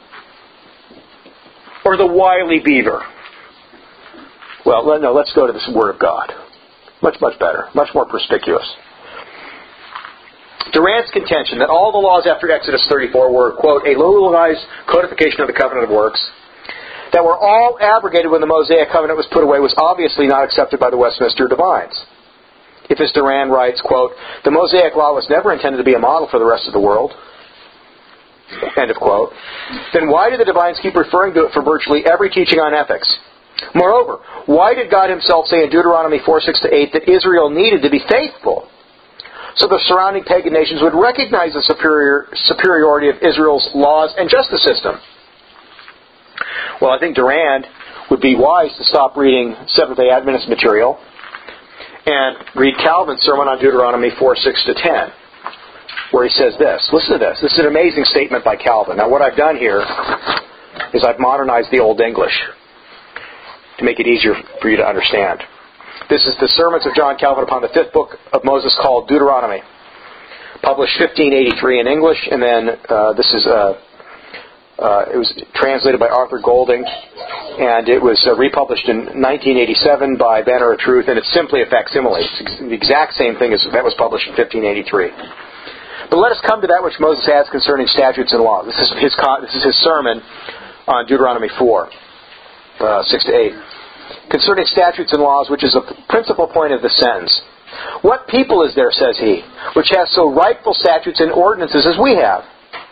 Or the wily beaver? Well, no, let's go to the Word of God. Much, much better. Much more perspicuous. Durant's contention that all the laws after Exodus 34 were, quote, a localized codification of the covenant of works, that were all abrogated when the Mosaic covenant was put away, was obviously not accepted by the Westminster Divines. If, as Durant writes, quote, the Mosaic law was never intended to be a model for the rest of the world, end of quote, then why do the Divines keep referring to it for virtually every teaching on ethics? Moreover, why did God himself say in Deuteronomy 4:6-8 that Israel needed to be faithful, so the surrounding pagan nations would recognize the superiority of Israel's laws and justice system? Well, I think Durand would be wise to stop reading Seventh-day Adventist material and read Calvin's sermon on Deuteronomy 4:6-10, where he says this. Listen to this. This is an amazing statement by Calvin. Now, what I've done here is I've modernized the Old English to make it easier for you to understand. This is the Sermons of John Calvin upon the fifth book of Moses called Deuteronomy, published 1583 in English, and then it was translated by Arthur Golding, and it was republished in 1987 by Banner of Truth, and it's simply a facsimile. It's the exact same thing as that was published in 1583. But let us come to that which Moses adds concerning statutes and laws. This is his sermon on Deuteronomy 4, 6-8. concerning statutes and laws, which is a principal point of the sentence. What people is there, says he, which has so rightful statutes and ordinances as we have?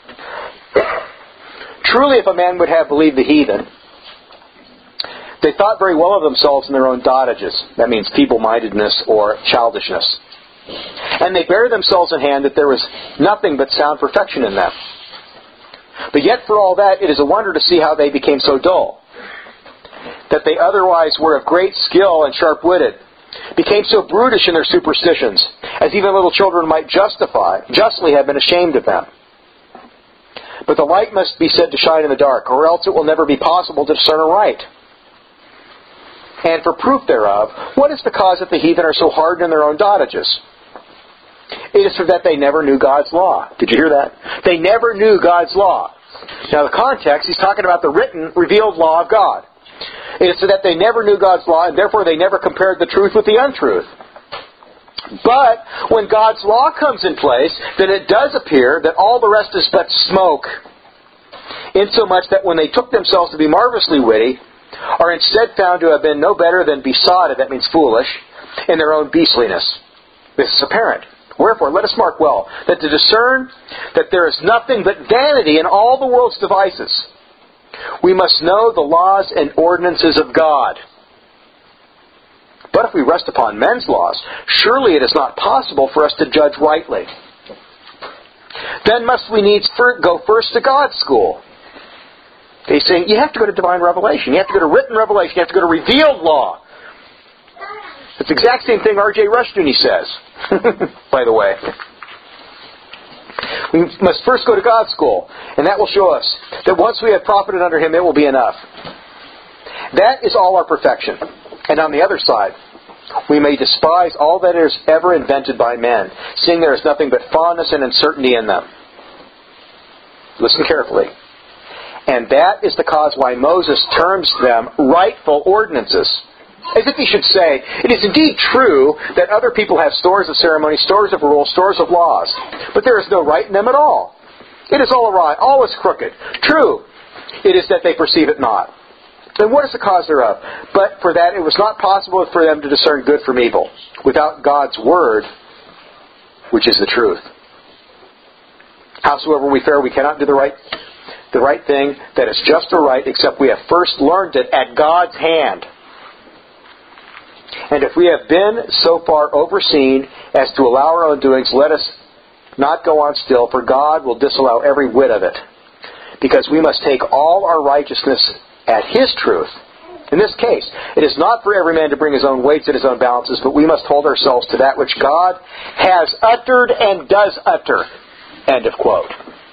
Truly, if a man would have believed the heathen, they thought very well of themselves in their own dotages. That means feeble-mindedness or childishness. And they bear themselves in hand that there was nothing but sound perfection in them. But yet for all that, it is a wonder to see how they became so dull, that they otherwise were of great skill and sharp-witted, became so brutish in their superstitions, as even little children might justly have been ashamed of them. But the light must be said to shine in the dark, or else it will never be possible to discern aright. And for proof thereof, what is the cause that the heathen are so hardened in their own dotages? It is for that they never knew God's law. Did you hear that? They never knew God's law. Now the context, he's talking about the written, revealed law of God. It is so that they never knew God's law, and therefore they never compared the truth with the untruth. But when God's law comes in place, then it does appear that all the rest is but smoke, insomuch that when they took themselves to be marvelously witty, are instead found to have been no better than besotted, that means foolish, in their own beastliness. This is apparent. Wherefore, let us mark well, that to discern that there is nothing but vanity in all the world's devices, we must know the laws and ordinances of God. But if we rest upon men's laws, surely it is not possible for us to judge rightly. Then must we needs go first to God's school. He's saying you have to go to divine revelation. You have to go to written revelation. You have to go to revealed law. It's the exact same thing R.J. Rushdoony says, by the way. We must first go to God's school, and that will show us that once we have profited under Him, it will be enough. That is all our perfection. And on the other side, we may despise all that is ever invented by men, seeing there is nothing but fondness and uncertainty in them. Listen carefully. And that is the cause why Moses terms them rightful ordinances. As if he should say, it is indeed true that other people have stores of ceremony, stores of rules, stores of laws, but there is no right in them at all. It is all awry, all is crooked. True, it is that they perceive it not. And what is the cause thereof? But for that it was not possible for them to discern good from evil, without God's word, which is the truth. Howsoever we fare, we cannot do the right thing that is just or right, except we have first learned it at God's hand. And if we have been so far overseen as to allow our own doings, let us not go on still, for God will disallow every whit of it. Because we must take all our righteousness at His truth. In this case, it is not for every man to bring his own weights and his own balances, but we must hold ourselves to that which God has uttered and does utter. End of quote.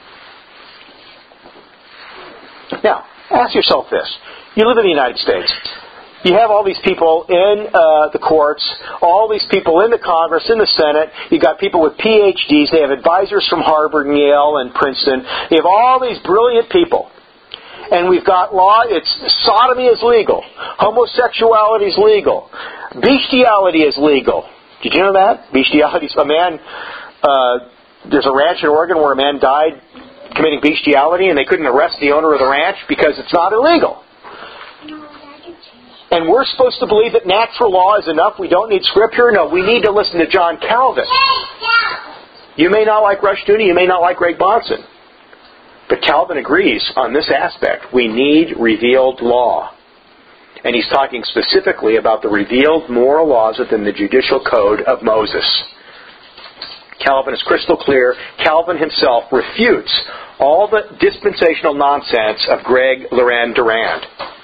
Now, ask yourself this. You live in the United States. You have all these people in the courts, all these people in the Congress, in the Senate. You've got people with PhDs. They have advisors from Harvard and Yale and Princeton. You have all these brilliant people. And we've got law. It's sodomy is legal. Homosexuality is legal. Bestiality is legal. Did you know that? Bestiality is a man... there's a ranch in Oregon where a man died committing bestiality, and they couldn't arrest the owner of the ranch because it's not illegal. And we're supposed to believe that natural law is enough. We don't need Scripture. No, we need to listen to John Calvin. You may not like Rushdoony. You may not like Greg Bahnsen. But Calvin agrees on this aspect. We need revealed law. And he's talking specifically about the revealed moral laws within the judicial code of Moses. Calvin is crystal clear. Calvin himself refutes all the dispensational nonsense of Greg Loren Durand.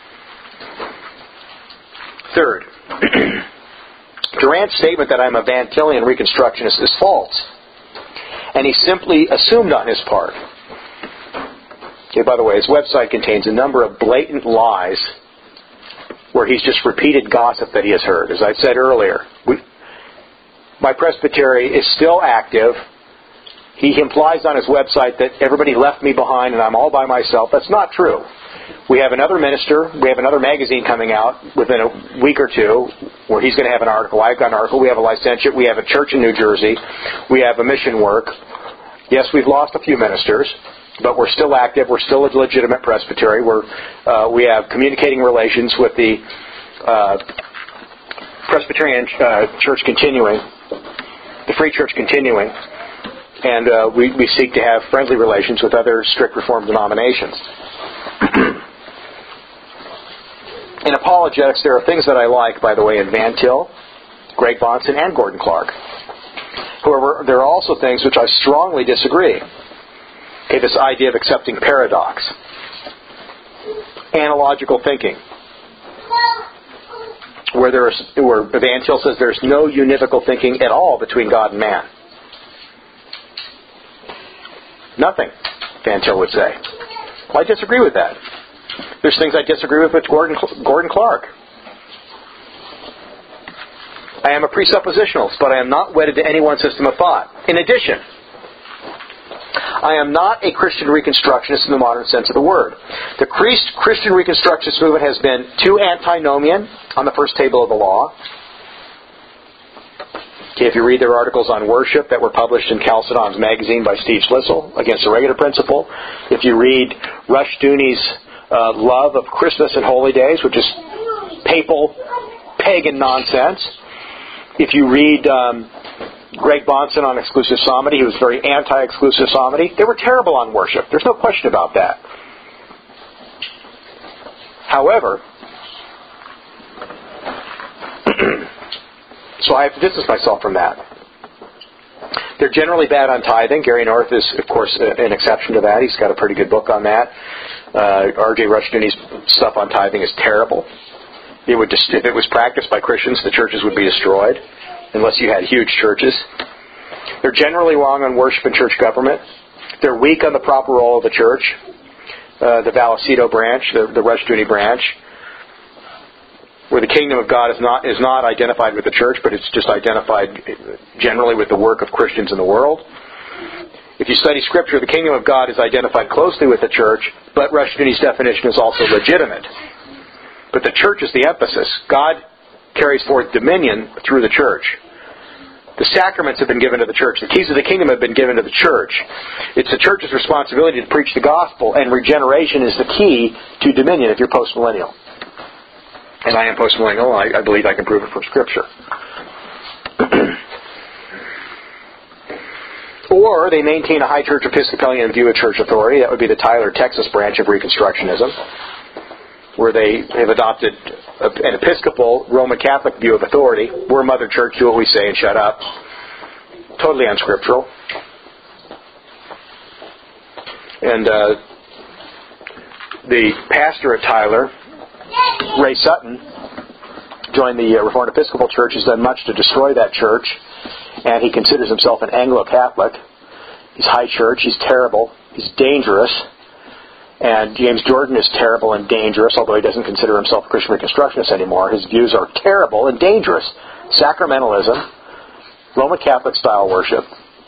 Third, Durand's statement that I'm a Van Tillian Reconstructionist is false. And he simply assumed on his part. Okay, by the way, his website contains a number of blatant lies where he's just repeated gossip that he has heard. As I said earlier, my presbytery is still active. He implies on his website that everybody left me behind and I'm all by myself. That's not true. We have another minister. We have another magazine coming out within a week or two where he's going to have an article. I've got an article. We have a licentiate. We have a church in New Jersey. We have a mission work. Yes, we've lost a few ministers, but we're still active. We're still a legitimate presbytery. We have communicating relations with the Presbyterian Church continuing, the Free Church continuing, and we seek to have friendly relations with other strict Reformed denominations. In apologetics, there are things that I like, by the way, in Van Til, Greg Bahnsen, and Gordon Clark. However, there are also things which I strongly disagree. Okay, this idea of accepting paradox, analogical thinking, where Van Til says there's no univocal thinking at all between God and man. Nothing, Van Til would say. Well, I disagree with that. There's things I disagree with Gordon Clark. I am a presuppositionalist, but I am not wedded to any one system of thought. In addition, I am not a Christian Reconstructionist in the modern sense of the word. The Christian Reconstructionist movement has been too antinomian on the first table of the law. Okay, if you read their articles on worship that were published in Chalcedon's magazine by Steve Schlissel against the regular principle, if you read Rushdoony's love of Christmas and holy days, which is papal, pagan nonsense, if you read Greg Bahnsen on exclusive psalmody, he was very anti-exclusive psalmody. They were terrible on worship. There's no question about that. However, so I have to distance myself from that. They're generally bad on tithing. Gary North is, of course, an exception to that. He's got a pretty good book on that. R.J. Rushdoony's stuff on tithing is terrible. If it was practiced by Christians, the churches would be destroyed, unless you had huge churches. They're generally wrong on worship and church government. They're weak on the proper role of the church. The Vallecito branch, the Rushdoony branch, where the kingdom of God is not identified with the church, but it's just identified generally with the work of Christians in the world. If you study Scripture, the kingdom of God is identified closely with the church, but Rushdoony's definition is also legitimate. But the church is the emphasis. God carries forth dominion through the church. The sacraments have been given to the church. The keys of the kingdom have been given to the church. It's the church's responsibility to preach the gospel, and regeneration is the key to dominion if you're postmillennial. And I am postmillennial, and I believe I can prove it from Scripture. Or they maintain a high church Episcopalian view of church authority. That would be the Tyler, Texas branch of Reconstructionism, where they have adopted an Episcopal Roman Catholic view of authority. We're Mother Church, do what we say and shut up. Totally unscriptural. And the pastor at Tyler, Ray Sutton, joined the Reformed Episcopal Church. He's done much to destroy that church, and he considers himself an Anglo-Catholic. He's high church. He's terrible. He's dangerous. And James Jordan is terrible and dangerous, although he doesn't consider himself a Christian Reconstructionist anymore. His views are terrible and dangerous. Sacramentalism, Roman Catholic style worship.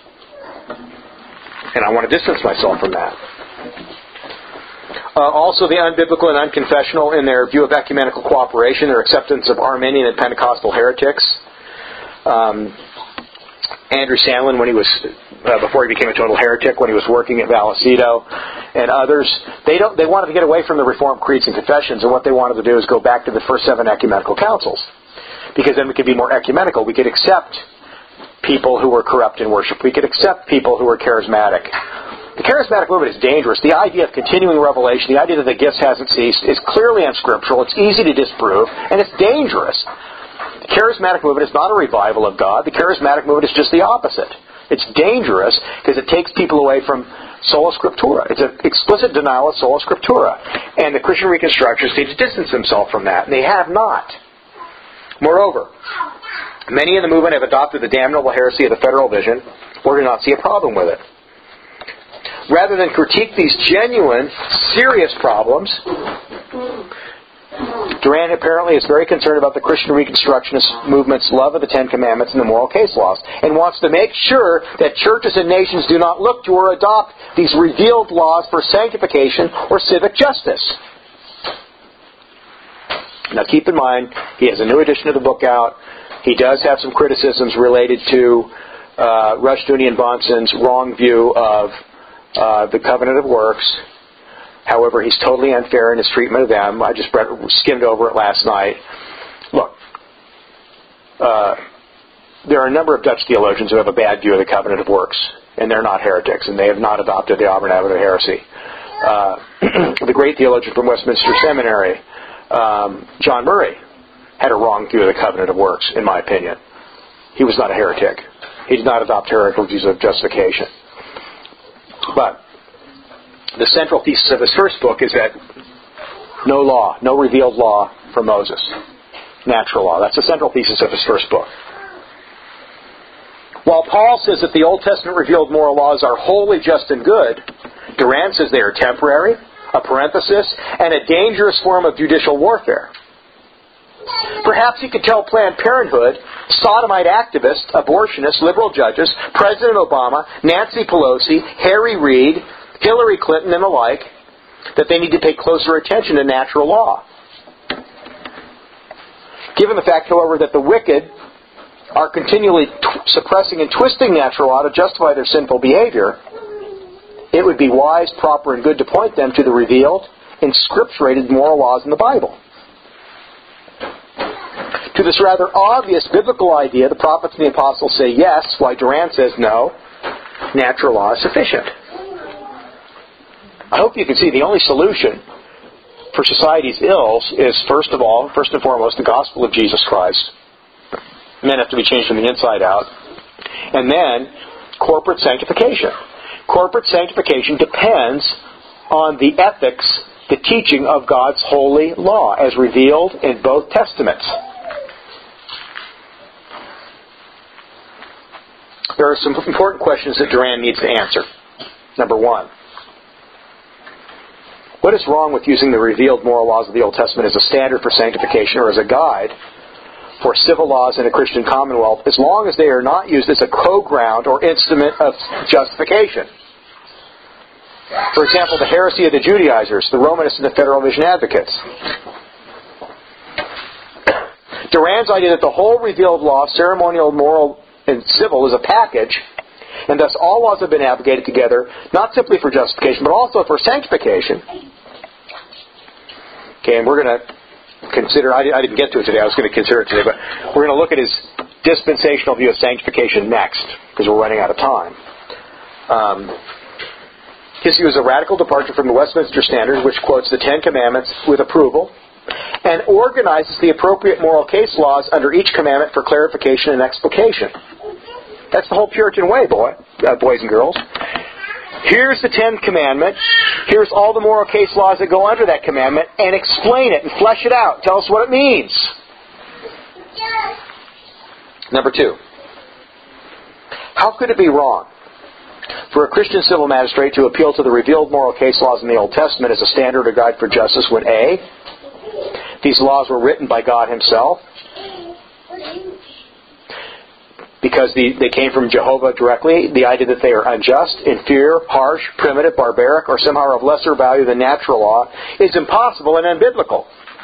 And I want to distance myself from that. Also the unbiblical and unconfessional in their view of ecumenical cooperation, their acceptance of Arminian and Pentecostal heretics. Andrew Sandlin, when he was before he became a total heretic, when he was working at Vallecito, and others, they wanted to get away from the Reformed creeds and confessions, and what they wanted to do is go back to the first 7 ecumenical councils, because then we could be more ecumenical. We could accept people who were corrupt in worship. We could accept people who were charismatic. The charismatic movement is dangerous. The idea of continuing revelation, the idea that the gifts hasn't ceased, is clearly unscriptural. It's easy to disprove, and it's dangerous. The charismatic movement is not a revival of God. The charismatic movement is just the opposite. It's dangerous because it takes people away from sola scriptura. It's an explicit denial of sola scriptura. And the Christian Reconstructionists need to distance themselves from that, and they have not. Moreover, many in the movement have adopted the damnable heresy of the federal vision, or do not see a problem with it. Rather than critique these genuine, serious problems, Duran apparently is very concerned about the Christian Reconstructionist movement's love of the Ten Commandments and the moral case laws, and wants to make sure that churches and nations do not look to or adopt these revealed laws for sanctification or civic justice. Now keep in mind, he has a new edition of the book out. He does have some criticisms related to Rushdoony and Bahnsen's wrong view of the covenant of works. However, he's totally unfair in his treatment of them. I just skimmed over it last night. there are a number of Dutch theologians who have a bad view of the covenant of works, and they're not heretics, and they have not adopted the Auburn Abbot of heresy. The great theologian from Westminster Seminary, John Murray, had a wrong view of the covenant of works, in my opinion. He was not a heretic. He did not adopt heretical views of justification. But the central thesis of his first book is that no law, no revealed law from Moses. Natural law. That's the central thesis of his first book. While Paul says that the Old Testament revealed moral laws are wholly just and good, Durand says they are temporary, a parenthesis, and a dangerous form of judicial warfare. Perhaps he could tell Planned Parenthood, sodomite activists, abortionists, liberal judges, President Obama, Nancy Pelosi, Harry Reid, Hillary Clinton, and the like, that they need to pay closer attention to natural law. Given the fact, however, that the wicked are continually suppressing and twisting natural law to justify their sinful behavior, it would be wise, proper, and good to point them to the revealed, inscripturated moral laws in the Bible. To this rather obvious biblical idea, the prophets and the apostles say yes, while Durand says no, natural law is sufficient. I hope you can see the only solution for society's ills is, first and foremost, the gospel of Jesus Christ. Men have to be changed from the inside out. And then, corporate sanctification. Corporate sanctification depends on the ethics, the teaching of God's holy law, as revealed in both Testaments. There are some important questions that Durand needs to answer. Number one, what is wrong with using the revealed moral laws of the Old Testament as a standard for sanctification or as a guide for civil laws in a Christian commonwealth, as long as they are not used as a co-ground or instrument of justification? For example, the heresy of the Judaizers, the Romanists, and the Federal Vision Advocates. Durand's idea that the whole revealed law, ceremonial, moral, and civil, is a package, and thus all laws have been abrogated together, not simply for justification, but also for sanctification. Okay, and we're going to consider, I didn't get to it today, I was going to consider it today, but we're going to look at his dispensational view of sanctification next, because we're running out of time. His view is a radical departure from the Westminster Standard, which quotes the Ten Commandments with approval, and organizes the appropriate moral case laws under each commandment for clarification and explication. That's the whole Puritan way, boys and girls. Here's the 10th commandment. Here's all the moral case laws that go under that commandment, and explain it and flesh it out. Tell us what it means. Number two, how could it be wrong for a Christian civil magistrate to appeal to the revealed moral case laws in the Old Testament as a standard or guide for justice when A, these laws were written by God Himself, because they came from Jehovah directly, the idea that they are unjust, inferior, harsh, primitive, barbaric, or somehow of lesser value than natural law is impossible and unbiblical.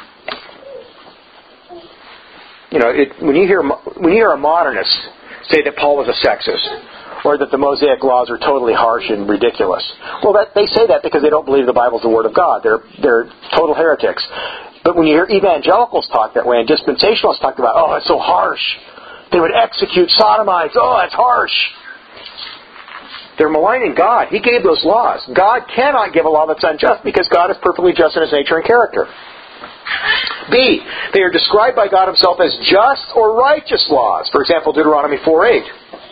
You know, when you hear a modernist say that Paul was a sexist, or that the Mosaic laws are totally harsh and ridiculous, well, they say that because they don't believe the Bible's the Word of God. They're total heretics. But when you hear evangelicals talk that way, and dispensationalists talk about, oh, it's so harsh, they would execute sodomites, oh, that's harsh, they're maligning God. He gave those laws. God cannot give a law that's unjust because God is perfectly just in His nature and character. B, they are described by God Himself as just or righteous laws. For example, Deuteronomy 4:8.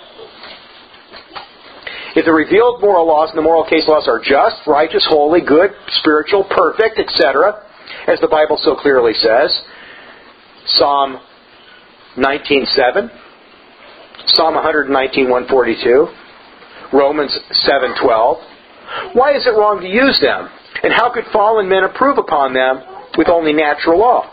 If the revealed moral laws and the moral case laws are just, righteous, holy, good, spiritual, perfect, etc., as the Bible so clearly says, Psalm 19:7, Psalm 119:142, Romans 7:12, why is it wrong to use them? And how could fallen men improve upon them with only natural law?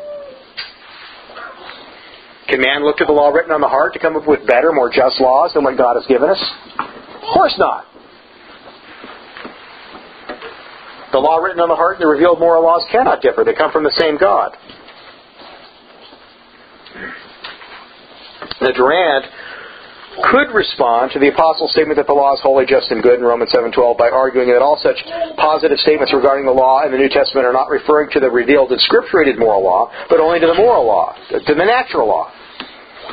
Can man look to the law written on the heart to come up with better, more just laws than what God has given us? Of course not. The law written on the heart and the revealed moral laws cannot differ. They come from the same God. Now, Durand could respond to the Apostle's statement that the law is holy, just, and good in Romans 7:12 by arguing that all such positive statements regarding the law in the New Testament are not referring to the revealed and scripturated moral law, but only to the moral law, to the natural law.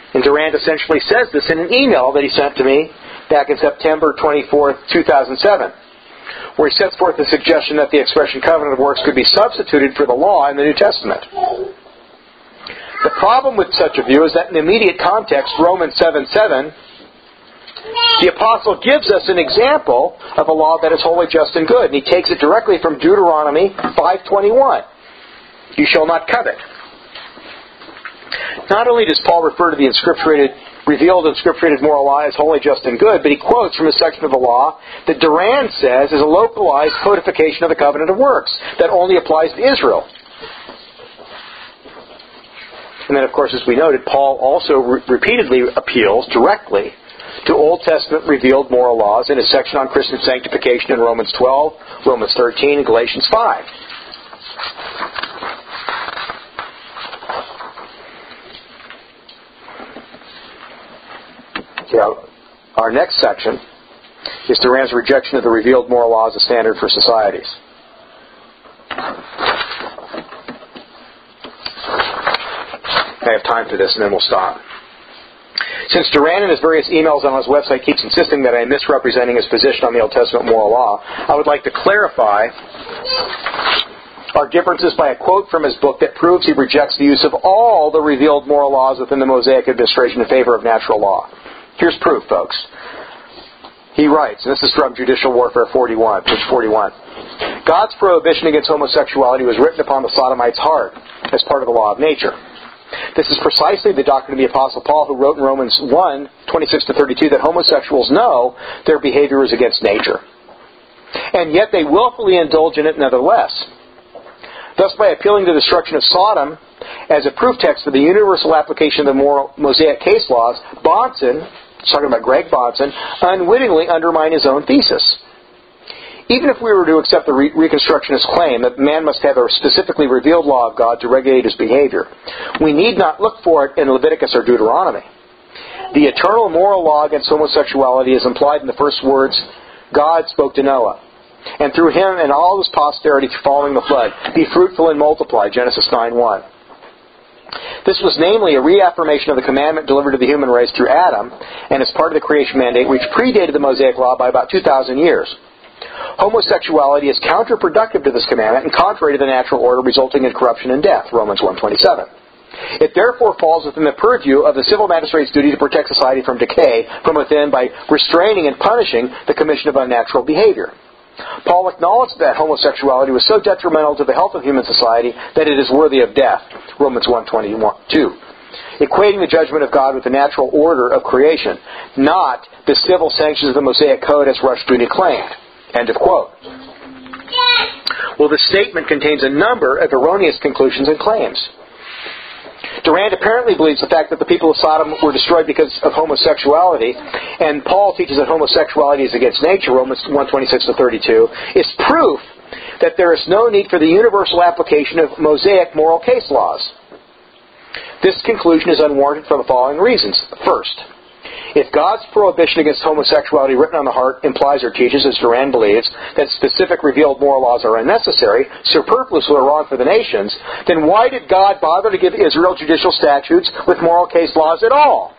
And Durand essentially says this in an email that he sent to me back in September 24th, 2007, where he sets forth the suggestion that the expression covenant of works could be substituted for the law in the New Testament. The problem with such a view is that in the immediate context, Romans 7:7, the apostle gives us an example of a law that is holy, just, and good. And he takes it directly from Deuteronomy 5:21. You shall not covet. Not only does Paul refer to the revealed inscripturated moral law as holy, just, and good, but he quotes from a section of the law that Durand says is a localized codification of the covenant of works that only applies to Israel. And then, of course, as we noted, Paul also repeatedly appeals directly to Old Testament revealed moral laws in his section on Christian sanctification in Romans 12, Romans 13, and Galatians 5. Our next section is Durand's rejection of the revealed moral law as a standard for societies. I have time for this and then we'll stop. Since Durand in his various emails on his website keeps insisting that I am misrepresenting his position on the Old Testament moral law, I would like to clarify our differences by a quote from his book that proves he rejects the use of all the revealed moral laws within the Mosaic administration in favor of natural law. Here's proof, folks. He writes, and this is from Judicial Warfare 41, page 41. God's prohibition against homosexuality was written upon the Sodomite's heart as part of the law of nature. This is precisely the doctrine of the Apostle Paul, who wrote in Romans 1, 26-32, that homosexuals know their behavior is against nature. And yet they willfully indulge in it nevertheless. Thus, by appealing to the destruction of Sodom as a proof text for the universal application of the Mosaic case laws, Bahnsen, talking about Greg Bahnsen, unwittingly undermined his own thesis. Even if we were to accept the Reconstructionist claim that man must have a specifically revealed law of God to regulate his behavior, we need not look for it in Leviticus or Deuteronomy. The eternal moral law against homosexuality is implied in the first words God spoke to Noah, and through him and all his posterity following the flood, be fruitful and multiply, Genesis 9:1. This was namely a reaffirmation of the commandment delivered to the human race through Adam, and as part of the creation mandate, which predated the Mosaic law by about 2,000 years. Homosexuality is counterproductive to this commandment and contrary to the natural order, resulting in corruption and death, Romans 1:27. It therefore falls within the purview of the civil magistrate's duty to protect society from decay from within by restraining and punishing the commission of unnatural behavior. Paul acknowledged that homosexuality was so detrimental to the health of human society that it is worthy of death, Romans 1:22, equating the judgment of God with the natural order of creation, not the civil sanctions of the Mosaic Code as Rushdoony claimed. End of quote. Well, this statement contains a number of erroneous conclusions and claims. Durand apparently believes the fact that the people of Sodom were destroyed because of homosexuality, and Paul teaches that homosexuality is against nature, Romans 1:26-32, is proof that there is no need for the universal application of Mosaic moral case laws. This conclusion is unwarranted for the following reasons. First, if God's prohibition against homosexuality written on the heart implies or teaches, as Durand believes, that specific revealed moral laws are unnecessary, superfluous, or wrong for the nations, then why did God bother to give Israel judicial statutes with moral case laws at all?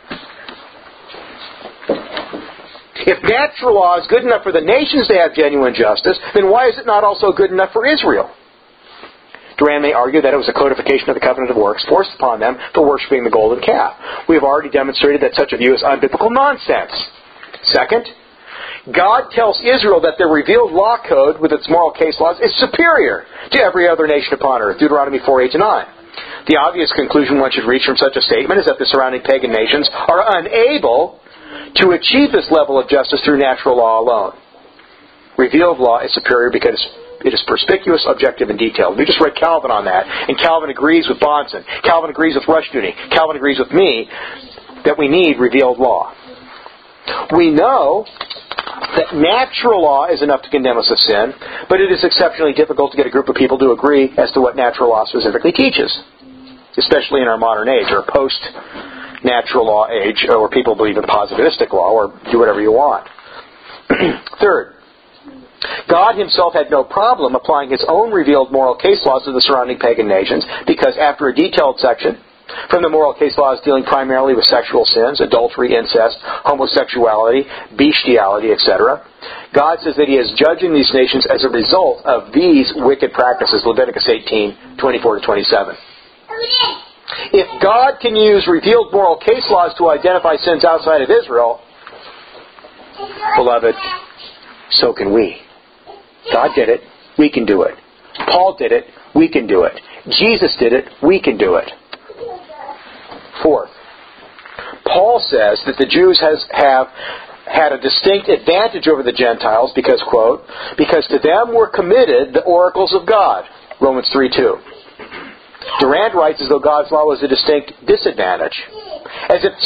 If natural law is good enough for the nations to have genuine justice, then why is it not also good enough for Israel? Durand may argue that it was a codification of the covenant of works forced upon them for worshiping the golden calf. We have already demonstrated that such a view is unbiblical nonsense. Second, God tells Israel that their revealed law code with its moral case laws is superior to every other nation upon earth, Deuteronomy 4:8-9. The obvious conclusion one should reach from such a statement is that the surrounding pagan nations are unable to achieve this level of justice through natural law alone. Revealed law is superior because it is perspicuous, objective, and detailed. We just read Calvin on that, and Calvin agrees with Bahnsen. Calvin agrees with Rushdoony. Calvin agrees with me that we need revealed law. We know that natural law is enough to condemn us of sin, but it is exceptionally difficult to get a group of people to agree as to what natural law specifically teaches, especially in our modern age, or post-natural law age, where people believe in positivistic law, or do whatever you want. Third, God himself had no problem applying his own revealed moral case laws to the surrounding pagan nations because after a detailed section from the moral case laws dealing primarily with sexual sins, adultery, incest, homosexuality, bestiality, etc. God says that He is judging these nations as a result of these wicked practices, Leviticus 18, 24 to 27. If God can use revealed moral case laws to identify sins outside of Israel, beloved, so can we. God did it, we can do it. Paul did it, we can do it. Jesus did it, we can do it. Fourth, Paul says that the Jews have had a distinct advantage over the Gentiles because, quote, because to them were committed the oracles of God, Romans 3:2. Durand writes as though God's law was a distinct disadvantage, as if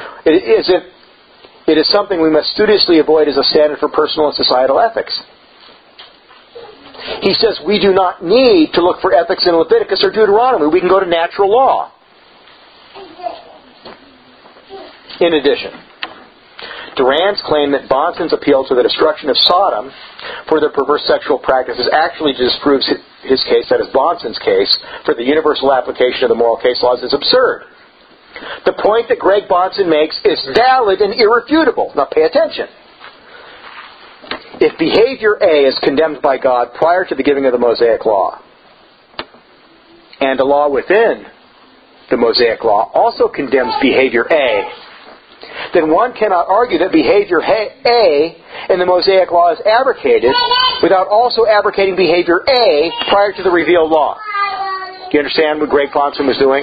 it is something we must studiously avoid as a standard for personal and societal ethics. He says we do not need to look for ethics in Leviticus or Deuteronomy. We can go to natural law. In addition, Durand's claim that Bahnsen's appeal to the destruction of Sodom for their perverse sexual practices actually disproves his case, that is Bahnsen's case, for the universal application of the moral case laws is absurd. The point that Greg Bahnsen makes is valid and irrefutable. Now pay attention. If behavior A is condemned by God prior to the giving of the Mosaic Law, and a law within the Mosaic Law also condemns behavior A, then one cannot argue that behavior A in the Mosaic Law is abrogated without also abrogating behavior A prior to the revealed law. Do you understand what Greg Bahnsen was doing?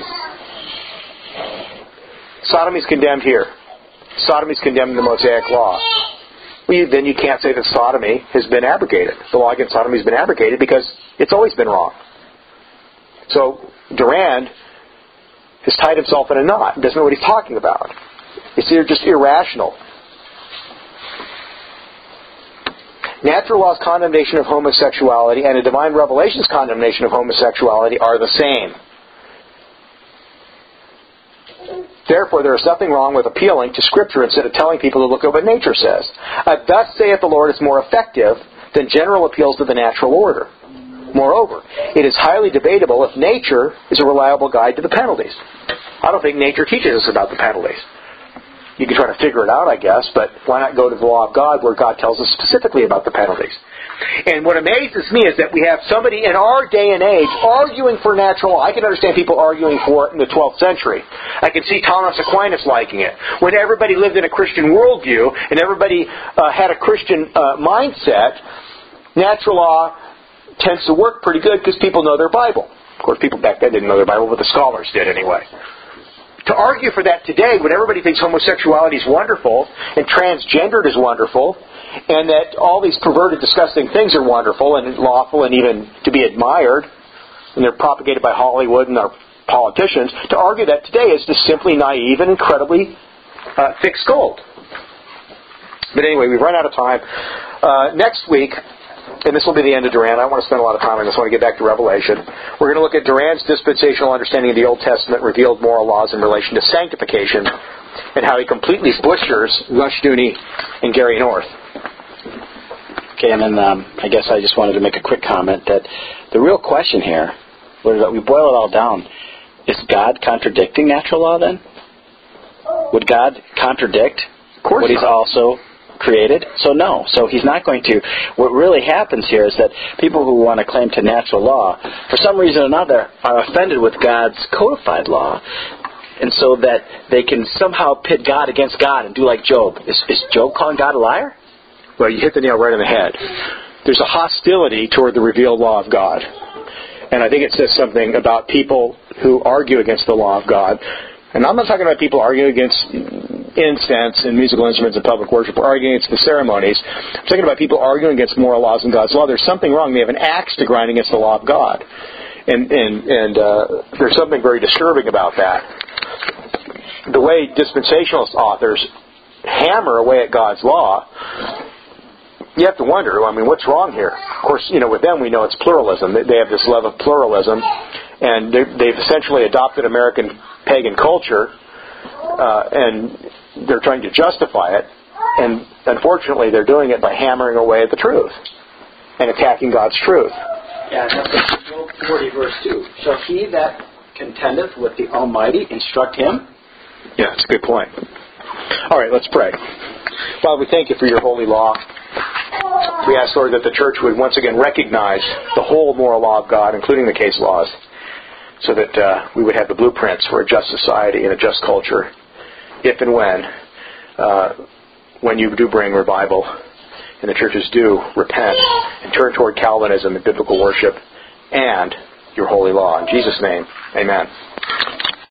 Sodomy is condemned here. Sodomy is condemned in the Mosaic Law. Well, then you can't say that sodomy has been abrogated. The law against sodomy has been abrogated because it's always been wrong. So Durand has tied himself in a knot and doesn't know what he's talking about. It's just irrational. Natural law's condemnation of homosexuality and a divine revelation's condemnation of homosexuality are the same. Therefore, there is nothing wrong with appealing to Scripture instead of telling people to look at what nature says. Thus saith the Lord is more effective than general appeals to the natural order. Moreover, it is highly debatable if nature is a reliable guide to the penalties. I don't think nature teaches us about the penalties. You can try to figure it out, I guess, but why not go to the law of God where God tells us specifically about the penalties? And what amazes me is that we have somebody in our day and age arguing for natural law. I can understand people arguing for it in the 12th century. I can see Thomas Aquinas liking it. When everybody lived in a Christian worldview and everybody had a Christian mindset, natural law tends to work pretty good because people know their Bible. Of course, people back then didn't know their Bible, but the scholars did anyway. To argue for that today, when everybody thinks homosexuality is wonderful and transgendered is wonderful, and that all these perverted, disgusting things are wonderful and lawful and even to be admired, and they're propagated by Hollywood and our politicians, to argue that today is just simply naive and incredibly thick-skulled. But anyway, we've run out of time. Next week, and this will be the end of Durand. I don't want to spend a lot of time on this. I want to get back to Revelation. We're going to look at Durand's dispensational understanding of the Old Testament revealed moral laws in relation to sanctification and how he completely butchers Rushdoony and Gary North. Okay, and then I guess I just wanted to make a quick comment that the real question here, we boil it all down, is God contradicting natural law then? Would God contradict what He's also created? So no. So He's not going to. What really happens here is that people who want to claim to natural law, for some reason or another, are offended with God's codified law. And so that they can somehow pit God against God and do like Job. Is Job calling God a liar? Well, you hit the nail right on the head. There's a hostility toward the revealed law of God. And I think it says something about people who argue against the law of God. And I'm not talking about people arguing against incense and musical instruments in public worship or arguing against the ceremonies. I'm talking about people arguing against moral laws in God's law. There's something wrong. They have an axe to grind against the law of God. And there's something very disturbing about that. The way dispensationalist authors hammer away at God's law, you have to wonder, what's wrong here? Of course, with them we know it's pluralism. They have this love of pluralism, and they've essentially adopted American pagan culture, and they're trying to justify it, and unfortunately they're doing it by hammering away at the truth and attacking God's truth. Yeah, that's Job 40, verse 2. Shall he that contendeth with the Almighty, instruct him? Yeah, that's a good point. All right, let's pray. Father, we thank you for your holy law. We ask, Lord, that the church would once again recognize the whole moral law of God, including the case laws, so that we would have the blueprints for a just society and a just culture, if and when you do bring revival and the churches do repent and turn toward Calvinism and biblical worship and your holy law. In Jesus' name, amen.